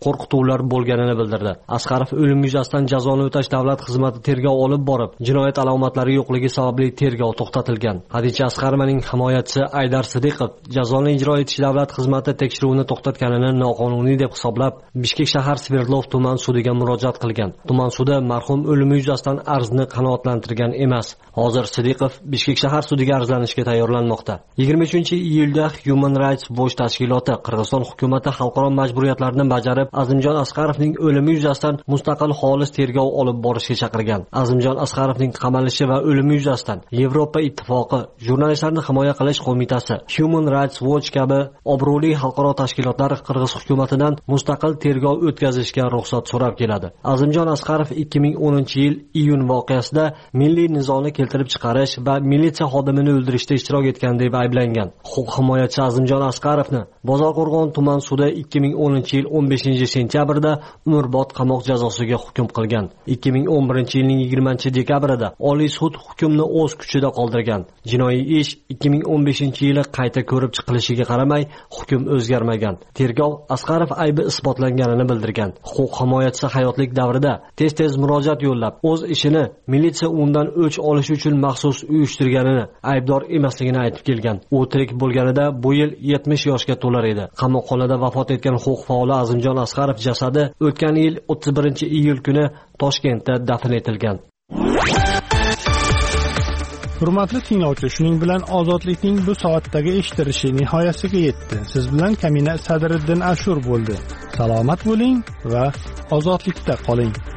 [SPEAKER 4] qo'rqituvlar bo'lganini bildirdi. Asqarov o'lim yuzasidan jazoni o'tash davlat xizmati tergov olib borib, jinoyat alomatlari yo'qligi sababli tergov to'xtatilgan. Hadicha Asqarovaning himoyachisi Aydar Sidiqov jazoni ijro etish davlat xizmati tekshiruvini to'xtatganini noqonuniy deb hisoblab, Bishkek shahar Sverdlov tuman sudiga murojaat qilgan. Tuman sudi marhum o'limi yuzasidan arzni qanoatlantirgan emas. Hozir Sidiqov Bishkek shahar sudiga arzlanishga tayyorlanmoqda. yigirma uchinchi iyulda Human Rights Watch tashkiloti Qirg'iziston hukumati xalqaro majburiyatlarni bajarib, Azimjon Asqarovning o'limi yuzasidan mustaqil xolis tergov olib borishga chaqirgan. Azimjon Asqarovning qamalishi va o'limi yuzasidan Yevropa ittifoqi, Jurnalistlarni himoya qilish qo'mitasi, Human Rights Watch kabi obro'li xalqaro tashkilotlar Qirg'iz hukumatidan mustaqil tergov o'tkazishga ruxsat so'rab keladi. Azimjon Asqarov ikki ming o'ninchi yil iyun voqeasida milliy nizoni keltirib chiqarish va militsiya xodimini o'ldirishda ishtirok etgan deb ayblangan. Huquq himoyachisi Azimjon Asqarovni Bozorqo'rg'on tuman sudi ikki ming o'ninchi yil o'n beshinchi sentyabrda umrbod qamoq jazosiga hukm qilgan. ikki ming o'n birinchi yilning yigirmanchi dekabrida Oliy sud hukmni o'z kuchida qoldirgan. Jinoiy ish ikki ming o'n beshinchi yili qayta ko'rib chiqilishiga qaramay hukm o'zgarmagan. Tergov Asqarov aybi isbotlanganini bildirgan. Huquq himoyachisi hayotlik davrida tez-tez murojaat yo'llab, o'z ishini militsiya undan o'ch olish uchun maxsus uyushtirganini, aybdor emasligini aytib kelgan. U tirik bo'lganida bu yil yetmish yoshga to'lar edi. Qamoqxonada vafot etgan huquq faoli Azimjon Asqarov jasadi o'tgan yil o'ttiz birinchi iyul kuni Toshkentda dafn etilgan.
[SPEAKER 1] Hurmatli tinglovchi, shuning bilan ozodlikning bu soatdagi eshitirishi nihoyasiga yetdi. Siz bilan Kamina Sadriddin Ashur bo'ldi. Salomat bo'ling va ozodlikda qoling.